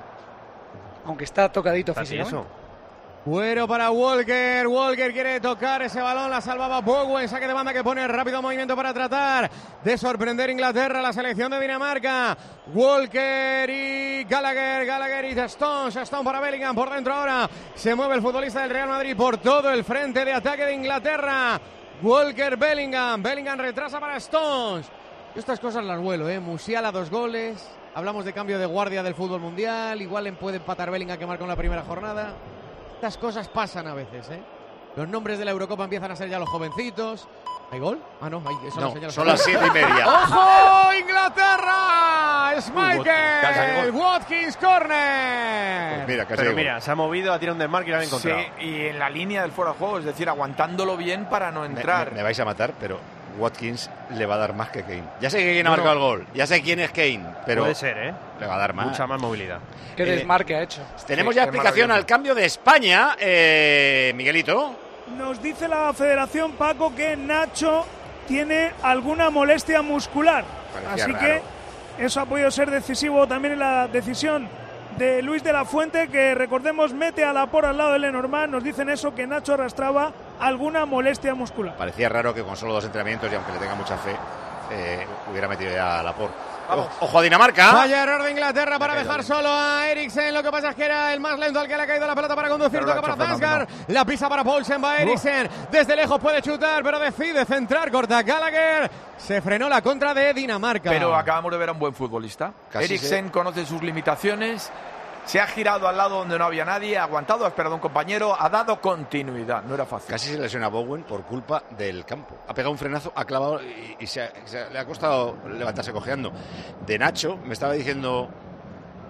Aunque está tocadito físicamente. Bueno para Walker quiere tocar ese balón, la salvaba Bowen, saque de banda que pone rápido movimiento para tratar de sorprender Inglaterra, la selección de Dinamarca. Walker y Gallagher y Stone para Bellingham por dentro ahora, se mueve el futbolista del Real Madrid por todo el frente de ataque de Inglaterra. Walker, Bellingham retrasa para Stones. Yo estas cosas las vuelo, Musiala 2 goles, hablamos de cambio de guardia del fútbol mundial, igual puede empatar Bellingham que marcó en la primera jornada. Estas cosas pasan a veces, Los nombres de la Eurocopa empiezan a ser ya los jovencitos. ¿Hay gol? Ah, no, eso no, son las 7:30. ¡Ojo! ¡Inglaterra! ¡Es Michael! ¡Watkins, corner! Pues mira, se ha movido, ha tirado un desmarque y lo han encontrado. Sí, y en la línea del fuera de juego, es decir, aguantándolo bien para no entrar. Me vais a matar, pero Watkins le va a dar más que Kane. Ya sé que Kane ha marcado el gol, ya sé quién es Kane, pero puede ser, le va a dar más. Mucha más movilidad. ¿Qué desmarque ha hecho? Tenemos ya explicación al cambio de España, Miguelito. Nos dice la Federación, Paco, que Nacho tiene alguna molestia muscular. Parecía así raro. Que eso ha podido ser decisivo también en la decisión de Luis de la Fuente, que recordemos mete a Laporte al lado de Lenormand. Nos dicen eso, que Nacho arrastraba alguna molestia muscular. Parecía raro que con solo 2 entrenamientos, y aunque le tenga mucha fe, hubiera metido ya a Laporte. Ojo a Dinamarca. Vaya error de Inglaterra para dejar solo a Eriksen. Lo que pasa es que era el más lento al que le ha caído la pelota para conducir. Toca para Dansgaard. La pisa para Poulsen. Va Eriksen. Desde lejos puede chutar, pero decide centrar. Corta Gallagher. Se frenó la contra de Dinamarca. Pero acabamos de ver a un buen futbolista. Eriksen conoce sus limitaciones. Se ha girado al lado donde no había nadie, ha aguantado, ha esperado a un compañero, ha dado continuidad. No era fácil. Casi se lesiona a Bowen por culpa del campo. Ha pegado un frenazo, ha clavado y le ha costado levantarse cojeando. De Nacho, me estaba diciendo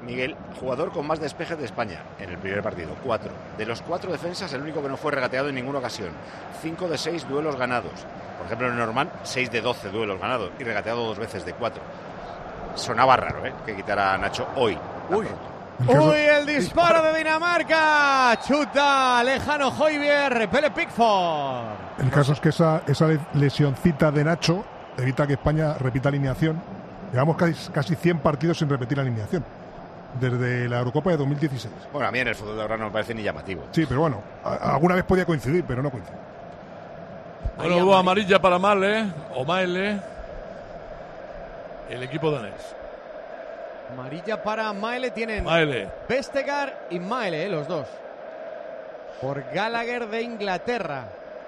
Miguel, jugador con más despejes de España en el primer partido, 4. De los 4 defensas, el único que no fue regateado en ninguna ocasión. 5 de 6 duelos ganados. Por ejemplo, en Norman, 6 de 12 duelos ganados y regateado 2 veces de 4. Sonaba raro, que quitara a Nacho hoy. Uy, el disparo de Dinamarca. Chuta lejano Højbjerg, repele Pickford. El caso es que esa lesioncita de Nacho evita que España repita alineación. Llevamos casi 100 partidos sin repetir alineación. Desde la Eurocopa de 2016. Bueno, a mí en el fútbol de ahora no me parece ni llamativo. Sí, pero bueno, alguna vez podía coincidir, pero no coincide. Bueno, hubo amarilla para Maele, el equipo danés. Amarilla para Maele, tienen Vestergaard y Maele, los dos. Por Gallagher de Inglaterra.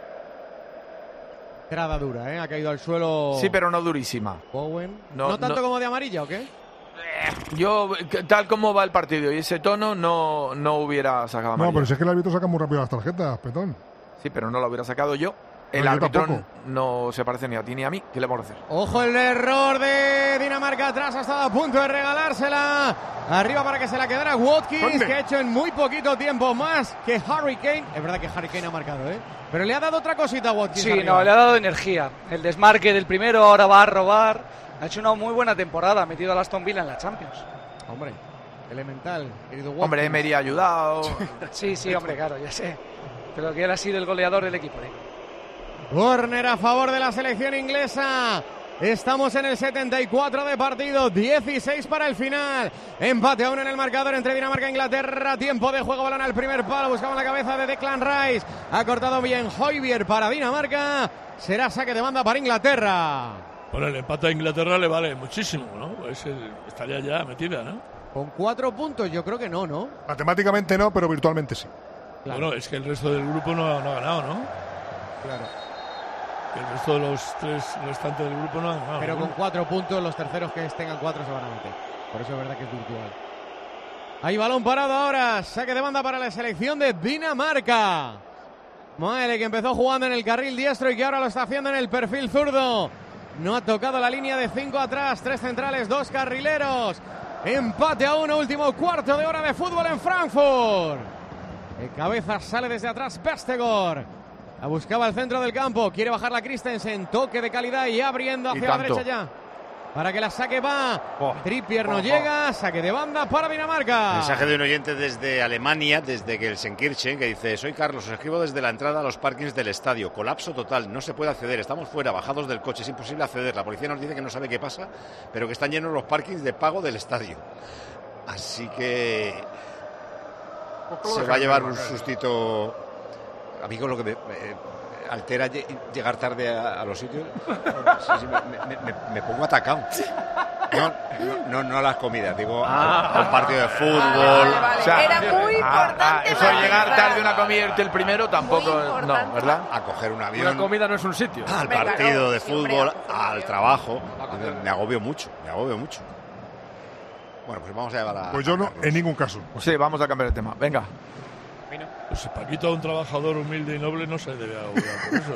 Entrada dura, ha caído al suelo. Sí, pero no durísima. Bowen. ¿No tanto como de amarilla o qué? Yo, tal como va el partido y ese tono, no hubiera sacado amarilla. No, pero si es que el árbitro saca muy rápido las tarjetas, Petón. Sí, pero no lo hubiera sacado yo. El árbitro no se parece ni a ti ni a mí. ¿Qué le vamos a hacer? Ojo el error de Dinamarca atrás. Ha estado a punto de regalársela. Arriba para que se la quedara Watkins, que ha hecho en muy poquito tiempo más que Harry Kane. Es verdad que Harry Kane ha marcado, pero le ha dado otra cosita a Watkins. Sí, arriba. le ha dado energía. El desmarque del primero, ahora va a robar. Ha hecho una muy buena temporada. Ha metido a Aston Villa en la Champions. Hombre, elemental, querido Watkins. Hombre, Emery ha ayudado. Sí, hombre, claro, ya sé. Pero que él ha sido el goleador del equipo. Corner a favor de la selección inglesa. Estamos en el 74 de partido, 16 para el final. Empate aún en el marcador entre Dinamarca e Inglaterra. Tiempo de juego, balón al primer palo. Buscaba la cabeza de Declan Rice. Ha cortado bien Højbjerg para Dinamarca. Será saque de banda para Inglaterra. Bueno, el empate a Inglaterra le vale muchísimo, ¿no? Estaría ya metida, ¿no? Con 4 puntos yo creo que no. Matemáticamente no, pero virtualmente sí. Claro. Bueno, es que el resto del grupo no ha ganado, ¿no? Claro. El resto de los 3 restantes del grupo no han ganado. Pero con 4 puntos, los terceros que tengan 4 se van a meter. Por eso es verdad que es virtual. Hay balón parado ahora. Saque de banda para la selección de Dinamarca. Maele, que empezó jugando en el carril diestro y que ahora lo está haciendo en el perfil zurdo. No ha tocado la línea de 5 atrás. 3 centrales, 2 carrileros. Empate a 1, último cuarto de hora de fútbol en Frankfurt. El cabeza sale desde atrás Vestergaard. La buscaba al centro del campo. Quiere bajar la Christensen. Toque de calidad y abriendo hacia la derecha ya. Para que la saque va. Trippier no llega. Saque de banda para Dinamarca. Mensaje de un oyente desde Alemania, desde Gelsenkirchen, que dice: soy Carlos, os escribo desde la entrada a los parkings del estadio. Colapso total, no se puede acceder. Estamos fuera, bajados del coche, es imposible acceder. La policía nos dice que no sabe qué pasa, pero que están llenos los parkings de pago del estadio. Así que se va a llevar un sustito. Amigo, lo que me altera llegar tarde a los sitios. Sí, me pongo atacado. No a las comidas, digo a un partido de fútbol. Vale. O sea, era muy importante. Eso de llegar tarde a una comida y irte el primero tampoco, no, ¿verdad? A coger un avión. Una comida no es un sitio. Al partido de fútbol, al trabajo. Me agobio mucho. Bueno, pues vamos a llevar a... Pues yo no, en ningún caso. Sí, vamos a cambiar de tema. Venga. Pues Paquito, un trabajador humilde y noble, no se debe agobiar por eso.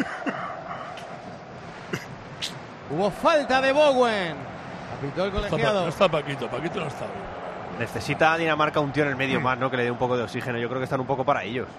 Hubo falta de Bowen. Apitó el colegiado. No está Paquito no está bien. Necesita Dinamarca un tío en el medio más, ¿no? Que le dé un poco de oxígeno. Yo creo que están un poco para ellos.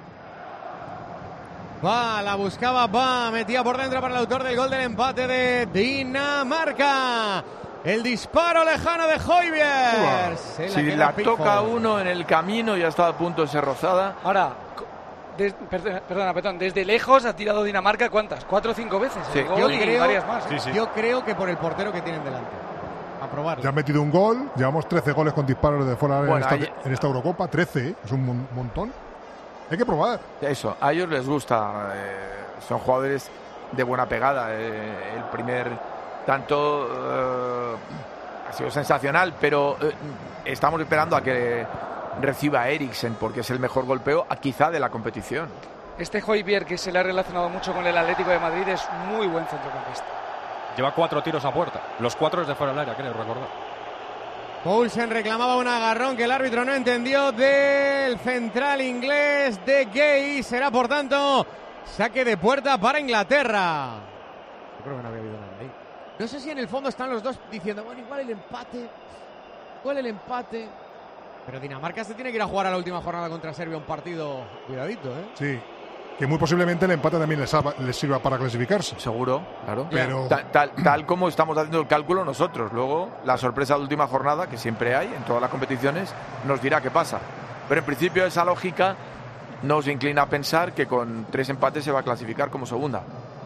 La buscaba, metía por dentro para el autor del gol del empate de Dinamarca. El disparo lejano de Højbjerg. Si la toca uno en el camino, ya está a punto de ser rozada. Ahora, perdona, Petón, desde lejos ha tirado Dinamarca, ¿cuántas? 4 o 5 veces. Sí. Varias más. Sí. Yo creo que por el portero que tienen delante. A probarlo. Ya han metido un gol, llevamos 13 goles con disparos de fuera en esta Eurocopa, 13, es un montón. Hay que probar. Eso, a ellos les gusta, son jugadores de buena pegada. El primer tanto ha sido sensacional, pero estamos esperando a que reciba Eriksen, porque es el mejor golpeo quizá de la competición. Este Højbjerg, que se le ha relacionado mucho con el Atlético de Madrid, es muy buen centrocampista. Lleva 4 tiros a puerta, los 4 es de fuera del área, creo recordar. Poulsen reclamaba un agarrón que el árbitro no entendió del central inglés de Gay. Será, por tanto, saque de puerta para Inglaterra. Yo creo que no había habido nada ahí. No sé si en el fondo están los dos diciendo, bueno, igual el empate. Pero Dinamarca se tiene que ir a jugar a la última jornada contra Serbia un partido, cuidadito, ¿eh? Sí, que muy posiblemente el empate también les sirva para clasificarse. Seguro, claro. Pero Tal como estamos haciendo el cálculo nosotros. Luego, la sorpresa de última jornada, que siempre hay en todas las competiciones, nos dirá qué pasa. Pero en principio esa lógica nos inclina a pensar que con 3 empates se va a clasificar como segunda.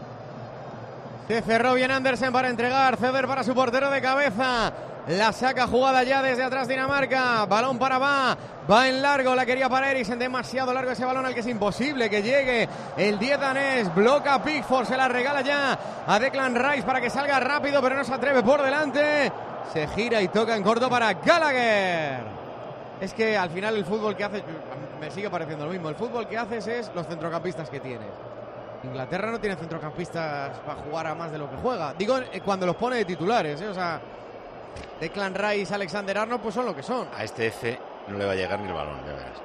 Se cerró bien Andersen para entregar, ceder para su portero de cabeza. La saca jugada ya desde atrás Dinamarca. Balón para va en largo, la quería para Eriksen, demasiado largo ese balón al que es imposible que llegue el 10 danés. Bloca a Pickford, se la regala ya a Declan Rice para que salga rápido, pero no se atreve por delante. Se gira y toca en corto para Gallagher. Es que al final el fútbol que haces, me sigue pareciendo lo mismo, el fútbol que haces es los centrocampistas que tienes. Inglaterra no tiene centrocampistas para jugar a más de lo que juega. Digo, cuando los pone de titulares, o sea, Declan Rice, Alexander Arnold, pues son lo que son. A este Eze no le va a llegar ni el balón, ya verás.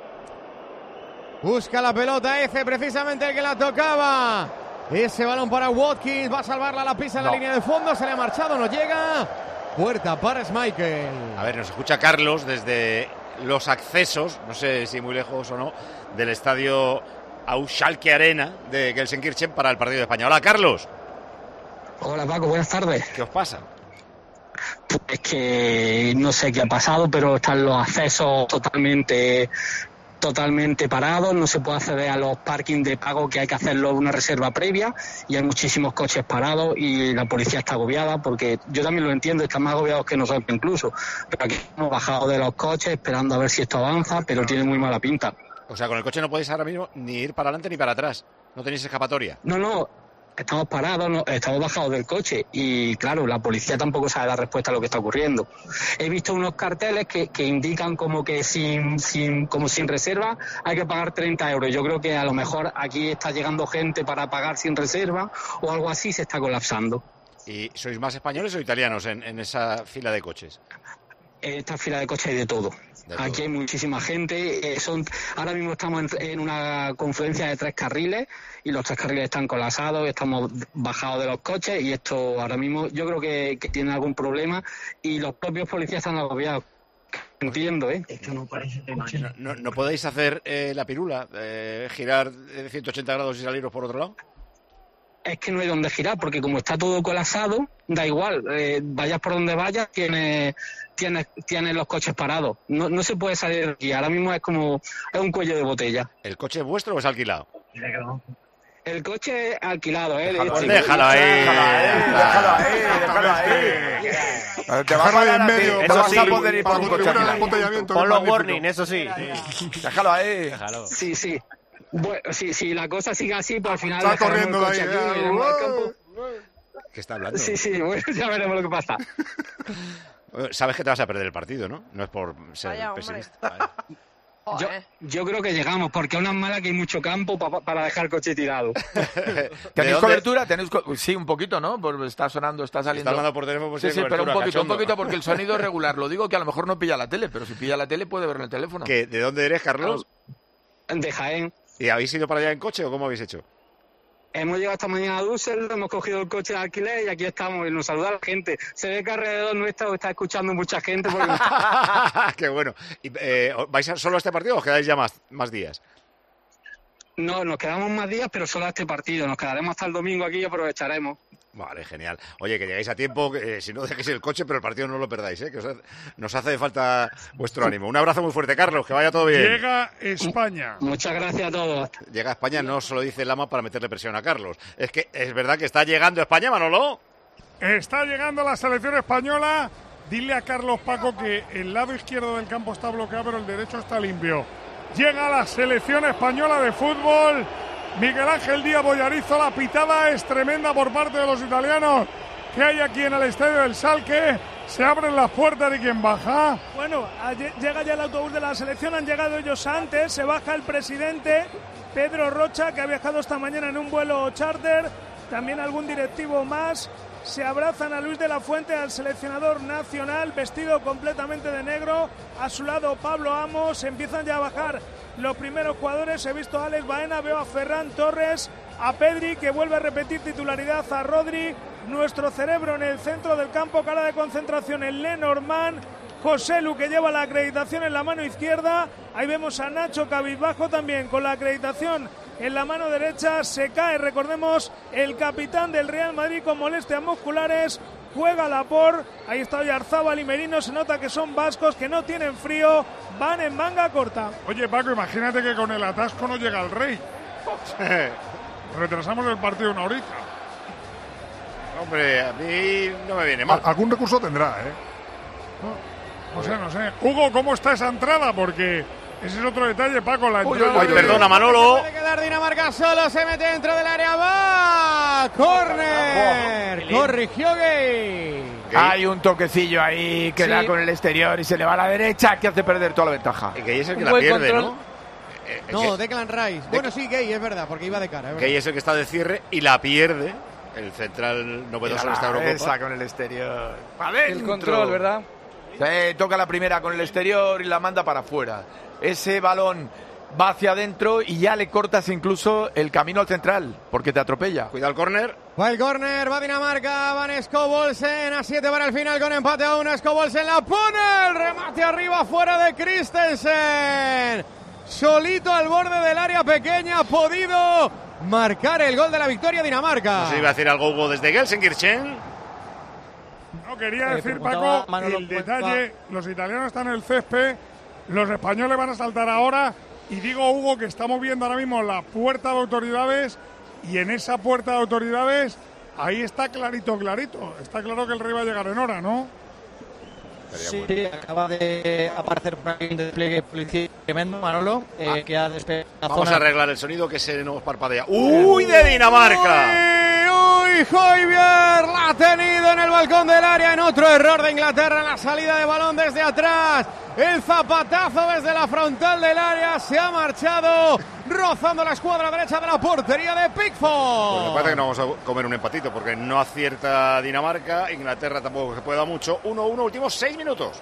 Busca la pelota Eze, precisamente el que la tocaba. Ese balón para Watkins, va a salvarla, la pisa en la línea de fondo, se le ha marchado, no llega. Puerta para Schmeichel. A ver, nos escucha Carlos desde los accesos, no sé si muy lejos o no, del estadio Schalke Arena de Gelsenkirchen para el partido de España. Hola, Carlos. Hola, Paco, buenas tardes. ¿Qué os pasa? Pues que no sé qué ha pasado, pero están los accesos totalmente parados, no se puede acceder a los parkings de pago, que hay que hacerlo una reserva previa, y hay muchísimos coches parados y la policía está agobiada, porque yo también lo entiendo, están más agobiados que nosotros incluso, pero aquí hemos bajado de los coches esperando a ver si esto avanza, pero tiene muy mala pinta. O sea, con el coche no podéis ahora mismo ni ir para adelante ni para atrás, no tenéis escapatoria. No, estamos parados, estamos bajados del coche y claro, la policía tampoco sabe dar respuesta a lo que está ocurriendo. He visto unos carteles que indican como que sin reserva hay que pagar 30 euros. Yo creo que a lo mejor aquí está llegando gente para pagar sin reserva o algo así, se está colapsando. ¿Y sois más españoles o italianos en esa fila de coches? En esta fila de coches hay de todo. Aquí hay muchísima gente. Ahora mismo estamos en una confluencia de 3 carriles y los 3 carriles están colapsados, estamos bajados de los coches y esto ahora mismo yo creo que tiene algún problema y los propios policías están agobiados. Entiendo, ¿eh? Esto no parece ¿No podéis hacer la pirula, girar 180 grados y saliros por otro lado? Es que no hay donde girar, porque como está todo colapsado, da igual, vayas por donde vayas, tienes los coches parados. No se puede salir de aquí, ahora mismo es un cuello de botella. ¿El coche es vuestro o es alquilado? El coche es alquilado, ¿eh? Déjalo ahí. Te vas a pagar en medio, eso vas sí, a poder ir por un coche embotellamiento. Pon los warning, eso sí. Déjalo ahí. Sí. Bueno, si la cosa sigue así, pues al final está corriendo de ahí. ¿Qué está hablando? Sí, bueno, ya veremos lo que pasa. Sabes que te vas a perder el partido, ¿no? No es por ser pesimista. Yo creo que llegamos, porque aún es mala que hay mucho campo para dejar el coche tirado. ¿Tenéis cobertura? Sí, un poquito, ¿no? Porque está sonando, está saliendo. Está hablando por teléfono, pues sí, pero un poquito, porque el sonido es regular. Lo digo que a lo mejor no pilla la tele, pero si pilla la tele puede verlo en el teléfono. ¿De dónde eres, Carlos? De Jaén. ¿Y habéis ido para allá en coche o cómo habéis hecho? Hemos llegado esta mañana a Düsseldorf, hemos cogido el coche de alquiler y aquí estamos y nos saluda la gente. Se ve que alrededor nuestro está escuchando mucha gente. Porque... ¡Qué bueno! ¿Y, vais solo a este partido o os quedáis ya más días? No, nos quedamos más días, pero solo a este partido. Nos quedaremos hasta el domingo aquí y aprovecharemos. Vale, genial. Oye, que llegáis a tiempo, si no dejéis el coche, pero el partido no lo perdáis, que nos hace falta vuestro ánimo. Un abrazo muy fuerte, Carlos, que vaya todo bien. Llega España. Muchas gracias a todos. Llega España, no solo dice Lama para meterle presión a Carlos. Es que es verdad que está llegando España, Manolo. Está llegando la selección española. Dile a Carlos, Paco, que el lado izquierdo del campo está bloqueado, pero el derecho está limpio. Llega la selección española de fútbol. Miguel Ángel Díaz Bollarizo, la pitada es tremenda por parte de los italianos que hay aquí en el estadio del Schalke. Se abren las puertas de quien baja. Bueno, llega ya el autobús de la selección, han llegado ellos antes, se baja el presidente Pedro Rocha, que ha viajado esta mañana en un vuelo charter, también algún directivo más. Se abrazan a Luis de la Fuente, al seleccionador nacional, vestido completamente de negro. A su lado Pablo Amos, empiezan ya a bajar los primeros jugadores. He visto a Alex Baena, veo a Ferran Torres, a Pedri, que vuelve a repetir titularidad, a Rodri. Nuestro cerebro en el centro del campo, cara de concentración en Lenormand, José Lu, que lleva la acreditación en la mano izquierda. Ahí vemos a Nacho cabizbajo también con la acreditación en la mano derecha. Se cae, recordemos, el capitán del Real Madrid con molestias musculares. Juega Laporte, ahí está Oyarzábal y Merino. Se nota que son vascos, que no tienen frío, van en manga corta. Oye, Paco, imagínate que con el atasco no llega el Rey. Retrasamos el partido una horita. Hombre, a mí no me viene mal. Algún recurso tendrá, ¿eh? No sé. Hugo, ¿cómo está esa entrada? Porque ese es otro detalle, Paco, la entrada. Uy, perdona, Manolo. Puede quedar Dinamarca solo, se mete dentro del área, va. ¡Córner! Corrigió Gay. Hay un toquecillo ahí que da con el exterior y se le va a la derecha, que hace perder toda la ventaja. Gay es el que la pierde, control, ¿no? No, Declan Rice. Bueno, sí, Gay, es verdad, porque iba de cara. Gay es el que está de cierre y la pierde. El central novedoso en esta Eurocopa. Esa con el exterior. El control, ¿verdad? Toca la primera con el exterior y la manda para afuera. Ese balón va hacia adentro y ya le cortas incluso el camino al central, porque te atropella. Cuidado el córner. Va el córner, va Dinamarca, van Skovbolsen a 7 para el final con empate a 1. Skovbolsen la pone, el remate arriba fuera de Christensen. Solito al borde del área pequeña, ha podido marcar el gol de la victoria Dinamarca. No sé si iba a decir algo Hugo desde Gelsenkirchen. No, quería decir, Paco, el detalle, los italianos están en el césped, los españoles van a saltar ahora, y digo, Hugo, que estamos viendo ahora mismo la puerta de autoridades, y en esa puerta de autoridades, ahí está clarito. Está claro que el Rey va a llegar en hora, ¿no? Sí, acaba de aparecer por aquí un despliegue policial tremendo, Manolo, que ha despegado. Vamos a arreglar el sonido que se nos parpadea. ¡Uy, de Dinamarca! ¡Uy, Højbjerg! La ha tenido en el balcón del área, en otro error de Inglaterra en la salida de balón desde atrás. El zapatazo desde la frontal del área se ha marchado, rozando la escuadra derecha de la portería de Pickford. Pues me parece que no vamos a comer un empatito, porque no acierta Dinamarca, Inglaterra tampoco se puede dar mucho. 1-1, últimos 6 minutos.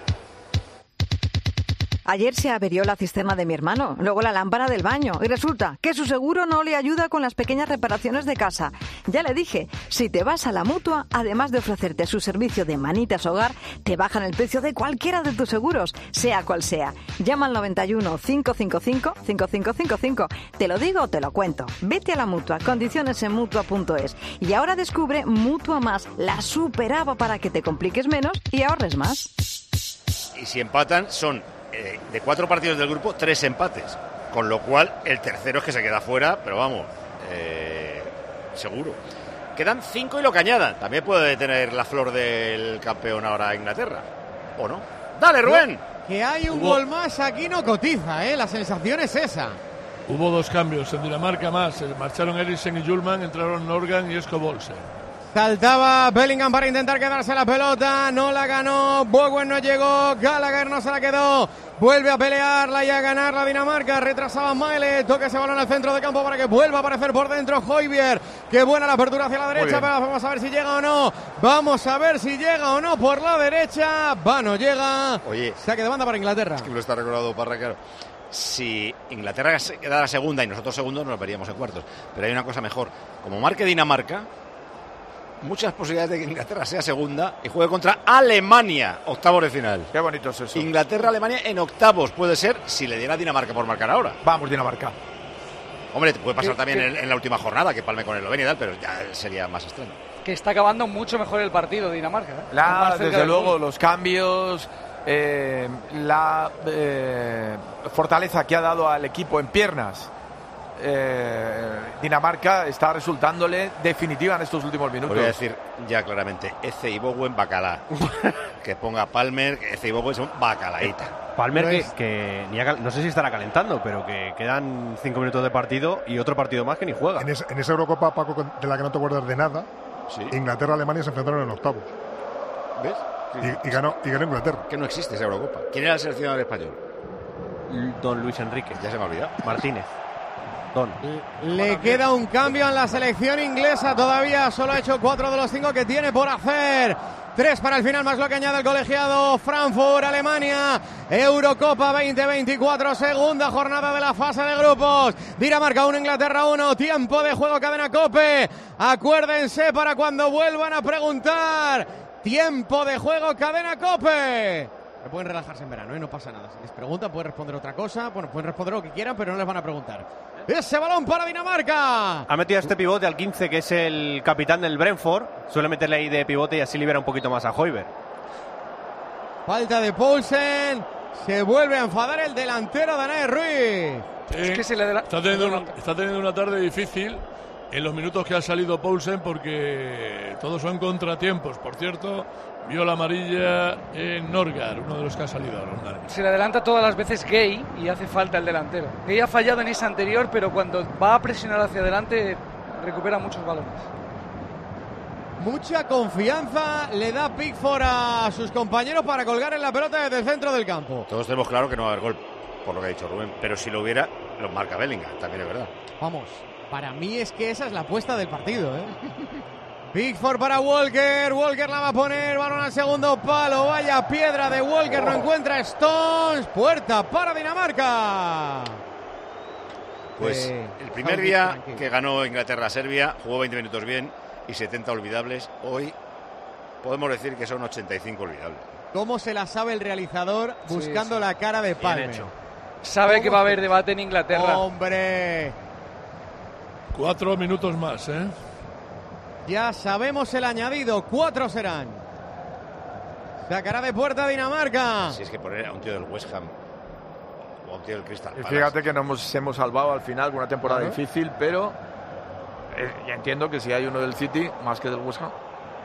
Ayer se averió la cisterna de mi hermano, luego la lámpara del baño, y resulta que su seguro no le ayuda con las pequeñas reparaciones de casa. Ya le dije, si te vas a la Mutua, además de ofrecerte su servicio de manitas hogar, te bajan el precio de cualquiera de tus seguros, sea cual sea. Llama al 91 555 5555. Te lo digo o te lo cuento. Vete a la Mutua, condiciones en Mutua.es. Y ahora descubre Mutua Más, la superaba para que te compliques menos y ahorres más. Y si empatan, son de 4 partidos del grupo, 3 empates. Con lo cual, el tercero es que se queda fuera, pero vamos, seguro. Quedan 5 y lo que añadan. También puede tener la flor del campeón ahora Inglaterra, ¿o no? ¡Dale, Rubén! Que hay un gol más, aquí no cotiza, la sensación es esa. Hubo 2 cambios en Dinamarca más. Marcharon Eriksen y Hjulmand, entraron Norgan y Skovbolsen. Saltaba Bellingham para intentar quedarse la pelota, no la ganó, Bowen no llegó, Gallagher no se la quedó, vuelve a pelearla y a ganar la Dinamarca, retrasaba Maele, toca ese balón al centro de campo para que vuelva a aparecer por dentro Højbjerg, qué buena la apertura hacia la derecha, pero vamos a ver si llega o no, por la derecha, no llega. Oye, saque de banda para Inglaterra. Es que lo está recordado Parra, claro. Si Inglaterra quedara segunda y nosotros segundos, nos veríamos en cuartos, pero hay una cosa mejor, como marque Dinamarca, muchas posibilidades de que Inglaterra sea segunda y juegue contra Alemania, octavos de final. Qué bonito es eso. Inglaterra-Alemania en octavos puede ser si le diera a Dinamarca por marcar ahora. Vamos, Dinamarca. Hombre, te puede pasar también en la última jornada, que palme con Eslovenia y tal, pero ya sería más extraño. Que está acabando mucho mejor el partido Dinamarca. Desde luego, los cambios, la fortaleza que ha dado al equipo en piernas. Dinamarca está resultándole definitiva en estos últimos minutos. Voy a decir ya claramente, Eze y Bowen bacalá. Que ponga Palmer, que Eze y Bowen son bacalaíta. Palmer que no sé si estará calentando, pero que quedan 5 minutos de partido y otro partido más que ni juega. En esa Eurocopa, Paco, de la que no te acuerdas de nada, sí. Inglaterra y Alemania se enfrentaron en octavos. ¿Ves? Sí. Y ganó Inglaterra. Que no existe esa Eurocopa. ¿Quién era el seleccionador español? Don Luis Enrique. Ya se me ha olvidado. Martínez. Le queda un cambio en la selección inglesa todavía, solo ha hecho 4 de los 5 que tiene por hacer. 3 para el final, más lo que añade el colegiado Frankfurt, Alemania, Eurocopa 2024, segunda jornada de la fase de grupos. Dinamarca 1, Inglaterra 1, tiempo de juego, cadena COPE. Acuérdense para cuando vuelvan a preguntar. Tiempo de juego, cadena COPE. Pueden relajarse en verano, no pasa nada. Si les preguntan, pueden responder otra cosa. Bueno, pueden responder lo que quieran, pero no les van a preguntar. ¡Ese balón para Dinamarca! Ha metido este pivote al 15, que es el capitán del Brentford. Suele meterle ahí de pivote y así libera un poquito más a Højbjerg. Falta de Poulsen. Se vuelve a enfadar el delantero danés Ruiz. Es que está teniendo una tarde difícil en los minutos que ha salido Poulsen, porque todos son contratiempos. Por cierto, vio la amarilla en Norgard, uno de los que ha salido ahora. Se le adelanta todas las veces Gay y hace falta el delantero. Gay ha fallado en esa anterior, pero cuando va a presionar hacia adelante recupera muchos balones. Mucha confianza le da Pickford a sus compañeros para colgar en la pelota desde el centro del campo. Todos tenemos claro que no va a haber gol, por lo que ha dicho Rubén, pero si lo hubiera, lo marca Bellingham, también es verdad. Vamos, para mí es que esa es la apuesta del partido, ¿eh? Pickford para Walker, Walker la va a poner, balón al segundo palo, vaya piedra de Walker, no encuentra Stones, puerta para Dinamarca. Pues el primer día que ganó Inglaterra a Serbia, jugó 20 minutos bien y 70 olvidables. Hoy podemos decir que son 85 olvidables. ¿Cómo se la sabe el realizador buscando la cara de Palmer? Sabe que va a haber debate en Inglaterra. ¡Hombre! 4 minutos más, ¿eh? Ya sabemos el añadido, 4 serán. Sacará de puerta Dinamarca. Si es que poner a un tío del West Ham o a un tío del Crystal Palace. Fíjate que nos hemos salvado al final con una temporada difícil, pero ya entiendo que si hay uno del City más que del West Ham.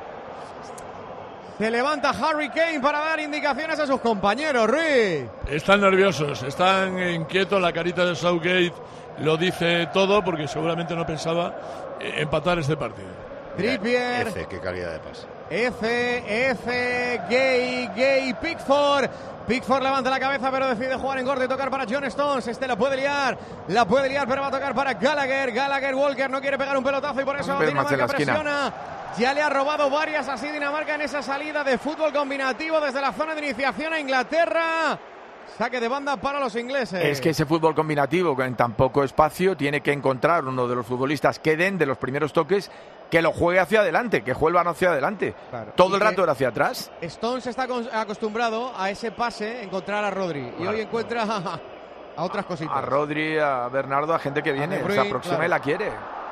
Se levanta Harry Kane para dar indicaciones a sus compañeros, Ruiz. Están nerviosos, están inquietos, la carita de Southgate lo dice todo, porque seguramente no pensaba empatar este partido. Trippier. Qué calidad de pase. Gay, Pickford. Pickford levanta la cabeza, pero decide jugar en corte y tocar para John Stones. Este la puede liar, pero va a tocar para Gallagher, Walker no quiere pegar un pelotazo y por eso Dinamarca presiona. Ya le ha robado varias así Dinamarca en esa salida de fútbol combinativo desde la zona de iniciación a Inglaterra. Saque de banda para los ingleses. Es que ese fútbol combinativo en tan poco espacio tiene que encontrar uno de los futbolistas que den de los primeros toques, que lo juegue hacia adelante, que juegan hacia adelante. Claro. Todo el rato era hacia atrás. Stones está acostumbrado a ese pase, encontrar a Rodri. Y hoy encuentra a otras cositas. A Rodri, a Bernardo, a gente que viene, se aproxima y la quiere.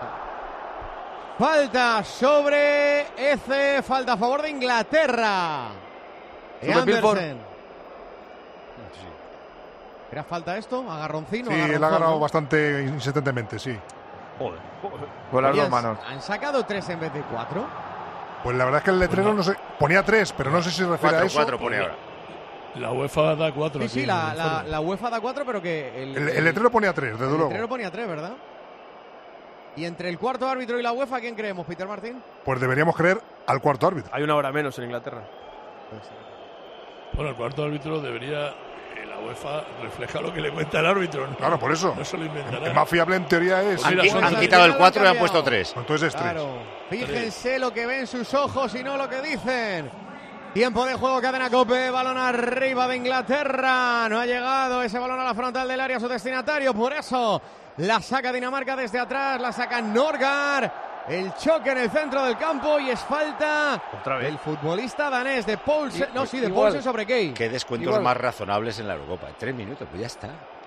Falta sobre Eze, falta a favor de Inglaterra. Andersen. ¿Era falta esto? ¿Agarroncino? Sí, él ha agarrado bastante insistentemente, sí. Joder. Con las dos manos. ¿Han sacado 3 en vez de 4? Pues la verdad es que el letrero no sé, ponía 3, pero no sé si refiere a eso. 4 pone ahora. La UEFA da 4. Sí, la UEFA da 4, pero que... El letrero ponía 3, desde luego. El letrero ponía 3, ¿verdad? Y entre el cuarto árbitro y la UEFA, ¿quién creemos, Peter Martín? Pues deberíamos creer al cuarto árbitro. Hay una hora menos en Inglaterra. Bueno, el cuarto árbitro debería... La UEFA refleja lo que le cuenta el árbitro, ¿no? Claro, por eso. No se lo inventará. El más fiable en teoría es... Han quitado el 4 y han puesto 3. Entonces es 3. Claro. Fíjense lo que ven sus ojos y no lo que dicen. Tiempo de juego, cadena COPE, balón arriba de Inglaterra. No ha llegado ese balón a la frontal del área, su destinatario. Por eso la saca Dinamarca desde atrás, la saca Norgard. El choque en el centro del campo y es falta del futbolista danés de Poulsen. De Poulsen sobre Gay. Qué descuentos más razonables en la Eurocopa. 3 minutos, pues ya está.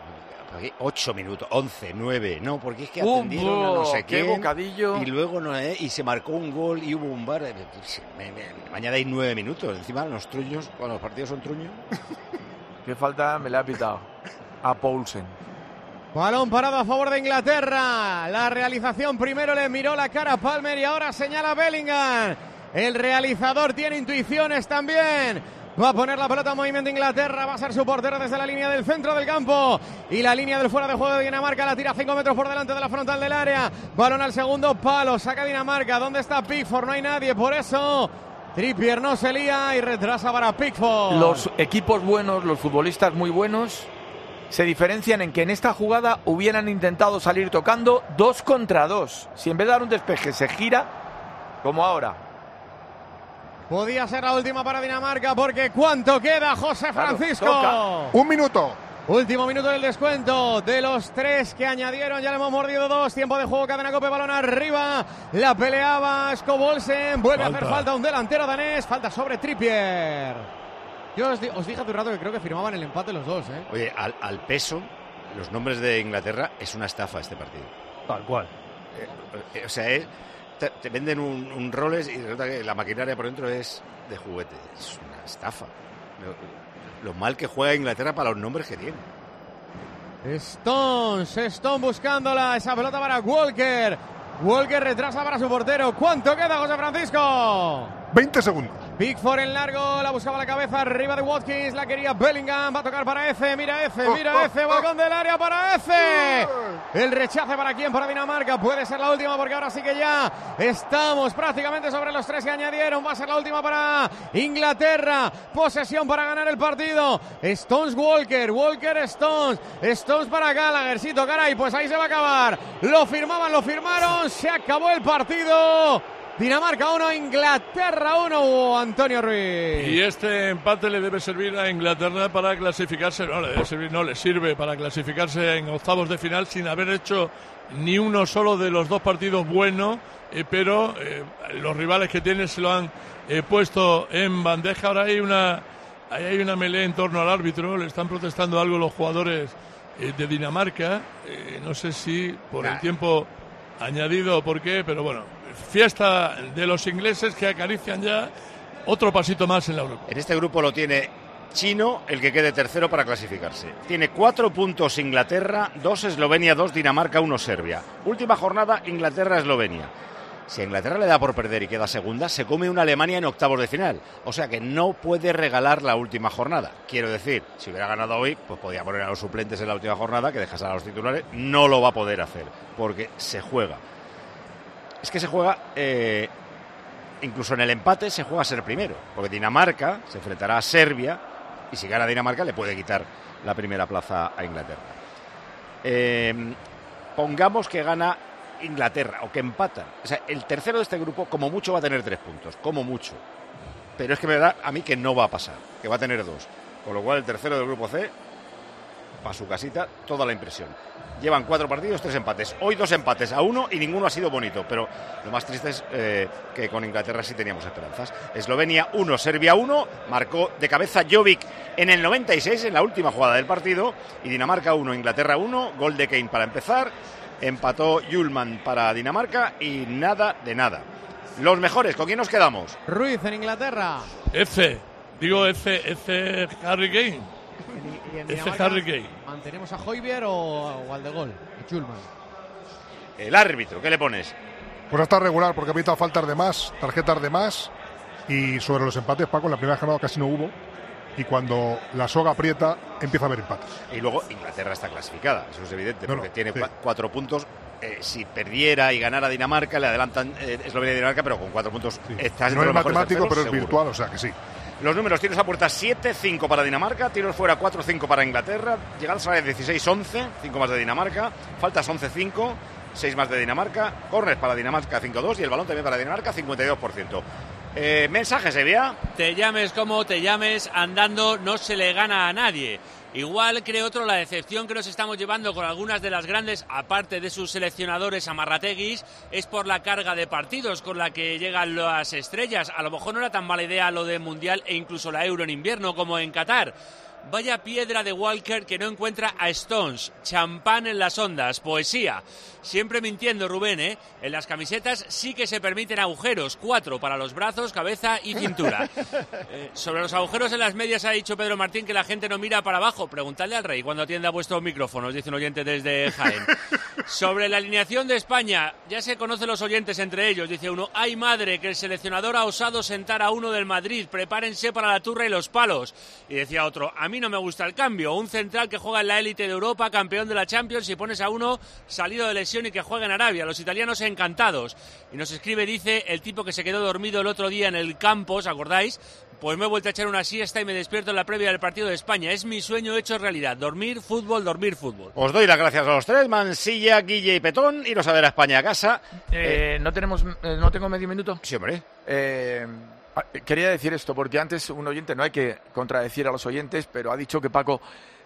8 minutos, 11, 9. No, porque es que atendieron a no sé qué bocadillo. Y luego y se marcó un gol y hubo un bar. Me añadéis 9 minutos. Encima los truños, cuando los partidos son truños. Qué falta me le ha pitado a Poulsen. Balón parado a favor de Inglaterra. La realización primero le miró la cara a Palmer y ahora señala Bellingham. El realizador tiene intuiciones también. Va a poner la pelota en movimiento Inglaterra. Va a ser su portero desde la línea del centro del campo. Y la línea del fuera de juego de Dinamarca la tira 5 metros por delante de la frontal del área. Balón al segundo palo. Saca Dinamarca. ¿Dónde está Pickford? No hay nadie. Por eso Trippier no se lía y retrasa para Pickford. Los equipos buenos, los futbolistas muy buenos, se diferencian en que en esta jugada hubieran intentado salir tocando 2 contra 2. Si en vez de dar un despeje se gira, como ahora. Podía ser la última para Dinamarca, porque ¿cuánto queda, José Francisco? Toca. 1 minuto. Último minuto del descuento. De los 3 que añadieron, ya le hemos mordido 2. Tiempo de juego, cadena COPE, balón arriba. La peleaba Skov Olsen. Vuelve a hacer falta un delantero danés. Falta sobre Trippier. Yo os dije hace un rato que creo que firmaban el empate los dos, ¿eh? Oye, al peso, los nombres de Inglaterra es una estafa este partido. Tal cual. O sea, te venden un Rolex y resulta que la maquinaria por dentro es de juguete. Es una estafa. Lo mal que juega Inglaterra para los nombres que tiene. Stones buscándola, esa pelota para Walker. Walker retrasa para su portero. ¿Cuánto queda, José Francisco? 20 segundos. Pickford en largo, la buscaba la cabeza, arriba de Watkins, la quería Bellingham, va a tocar para Eze, mira Eze, balcón del área para Eze. El rechace para quién, para Dinamarca, puede ser la última porque ahora sí que ya estamos prácticamente sobre los 3 que añadieron, va a ser la última para Inglaterra, posesión para ganar el partido. Stones Walker, Stones para Gallaghercito, caray, pues ahí se va a acabar. Lo firmaron, se acabó el partido. Dinamarca 1, Inglaterra 1, Antonio Ruiz. Y este empate le debe servir a Inglaterra para clasificarse, le sirve para clasificarse en octavos de final sin haber hecho ni uno solo de los dos partidos buenos, pero los rivales que tiene se lo han puesto en bandeja. Ahora hay una melea en torno al árbitro, le están protestando algo los jugadores de Dinamarca, no sé si por el tiempo añadido o por qué, pero bueno. Fiesta de los ingleses que acarician ya otro pasito más en la Europa. En este grupo lo tiene chino el que quede tercero para clasificarse. Tiene 4 puntos Inglaterra, 2 Eslovenia, 2 Dinamarca, 1 Serbia. Última jornada Inglaterra-Eslovenia. Si a Inglaterra le da por perder y queda segunda, se come una Alemania en octavos de final. O sea que no puede regalar la última jornada. Quiero decir, si hubiera ganado hoy, pues podía poner a los suplentes en la última jornada, que dejase a los titulares. No lo va a poder hacer, porque se juega. Es que se juega, incluso en el empate se juega a ser primero, porque Dinamarca se enfrentará a Serbia y si gana Dinamarca le puede quitar la primera plaza a Inglaterra. Pongamos que gana Inglaterra o que empatan. O sea, el tercero de este grupo como mucho va a tener 3 puntos, como mucho. Pero es que me da a mí que no va a pasar, que va a tener 2. Con lo cual el tercero del grupo C, para su casita, toda la impresión. Llevan 4 partidos, 3 empates. Hoy 2 empates a 1 y ninguno ha sido bonito. Pero lo más triste es que con Inglaterra sí teníamos esperanzas. Eslovenia 1, Serbia 1. Marcó de cabeza Jovic en el 96, en la última jugada del partido. Y Dinamarca 1, Inglaterra 1. Gol de Kane para empezar. Empató Hjulmand para Dinamarca y nada de nada. Los mejores, ¿con quién nos quedamos? Ruiz en Inglaterra. F Harry Kane. Y en Ese Harry Kane. ¿Mantenemos a Højbjerg o al de gol? Hjulmand. El árbitro, ¿qué le pones? Pues está regular porque ha pitado faltas de más, tarjetas de más. Y sobre los empates, Paco, en la primera jornada casi no hubo. Y cuando la soga aprieta, empieza a haber empates. Y luego Inglaterra está clasificada, eso es evidente, porque tiene 4 puntos. Si perdiera y ganara Dinamarca, le adelantan Eslovenia y Dinamarca, pero con 4 puntos estás no entre es los mejores matemático, terceros, pero es seguro. virtual, o sea que sí. Los números: tiros a puerta 7-5 para Dinamarca, tiros fuera 4-5 para Inglaterra, llegadas a la 16-11, 5 más de Dinamarca, faltas 11-5, 6 más de Dinamarca, córners para Dinamarca 5-2 y el balón también para Dinamarca 52%. Mensaje, Sevilla. Te llames como te llames, andando no se le gana a nadie. Igual cree otro la decepción que nos estamos llevando con algunas de las grandes, aparte de sus seleccionadores amarrateguis, es por la carga de partidos con la que llegan las estrellas. A lo mejor no era tan mala idea lo de Mundial e incluso la Euro en invierno como en Qatar. Vaya piedra de Walker que no encuentra a Stones. Champán en las ondas, poesía. Siempre mintiendo, Rubén, ¿eh? En las camisetas sí que se permiten agujeros. 4 para los brazos, cabeza y cintura. Sobre los agujeros en las medias ha dicho Pedro Martín que la gente no mira para abajo. Preguntadle al rey cuando atienda vuestros micrófonos, dice un oyente desde Jaén. Sobre la alineación de España, ya se conocen los oyentes entre ellos. Dice uno: ¡ay madre, que el seleccionador ha osado sentar a uno del Madrid! Prepárense para la turra y los palos. Y decía otro: a mí no me gusta el cambio. Un central que juega en la élite de Europa, campeón de la Champions, y pones a uno salido de lesión y que juega en Arabia. Los italianos encantados. Y nos escribe, dice, el tipo que se quedó dormido el otro día en el campo, ¿os acordáis? Pues me he vuelto a echar una siesta y me despierto en la previa del partido de España. Es mi sueño hecho realidad. Dormir fútbol, dormir fútbol. Os doy las gracias a los tres, Mansilla, Guille y Petón. Iros a ver a España a casa. ¿No tengo medio minuto? Sí, hombre. Quería decir esto, porque antes un oyente, no hay que contradecir a los oyentes, pero ha dicho que Paco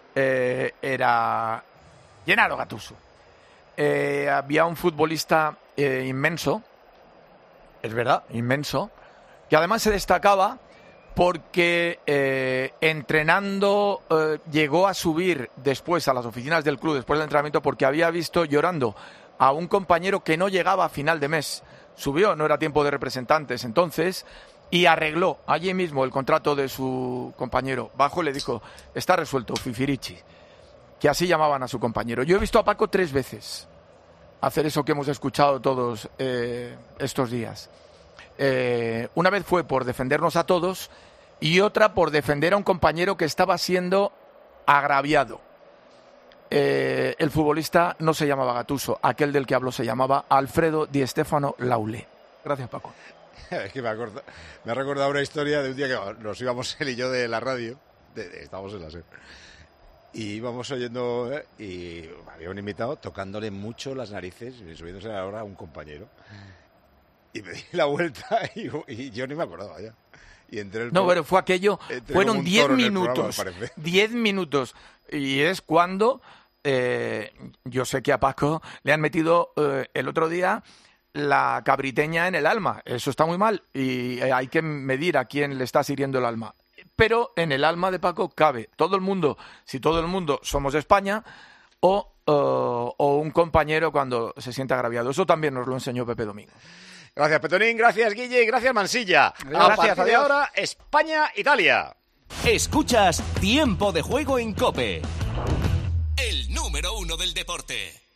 era Gennaro Gattuso. Había un futbolista inmenso, es verdad, inmenso, que además se destacaba porque entrenando llegó a subir después a las oficinas del club, después del entrenamiento, porque había visto llorando a un compañero que no llegaba a final de mes. Subió, no era tiempo de representantes entonces, y arregló allí mismo el contrato de su compañero. Bajó y le dijo, está resuelto, Fifirichi, que así llamaban a su compañero. Yo he visto a Paco 3 veces hacer eso que hemos escuchado todos estos días. Una vez fue por defendernos a todos y otra por defender a un compañero que estaba siendo agraviado. El futbolista no se llamaba Gattuso, aquel del que hablo se llamaba Alfredo Di Stéfano Laulé. Gracias, Paco. Es que me ha recordado una historia de un día que nos íbamos él y yo de la radio, estábamos en la SER, y íbamos oyendo, y había un invitado tocándole mucho las narices y subiéndose ahora a un compañero. Y me di la vuelta y yo ni me acordaba ya. Y entré no, pero fue aquello, fueron 10 minutos. Programa, 10 minutos. Y es cuando yo sé que a Paco le han metido el otro día la cabriteña en el alma. Eso está muy mal y hay que medir a quién le está hiriendo el alma. Pero en el alma de Paco cabe todo el mundo, si todo el mundo somos España, o un compañero cuando se siente agraviado. Eso también nos lo enseñó Pepe Domingo. Gracias, Petonín, gracias, Guille, y gracias, Mansilla. Gracias, a partir de ahora, España-Italia. Escuchas Tiempo de Juego en COPE. El número 1 del deporte.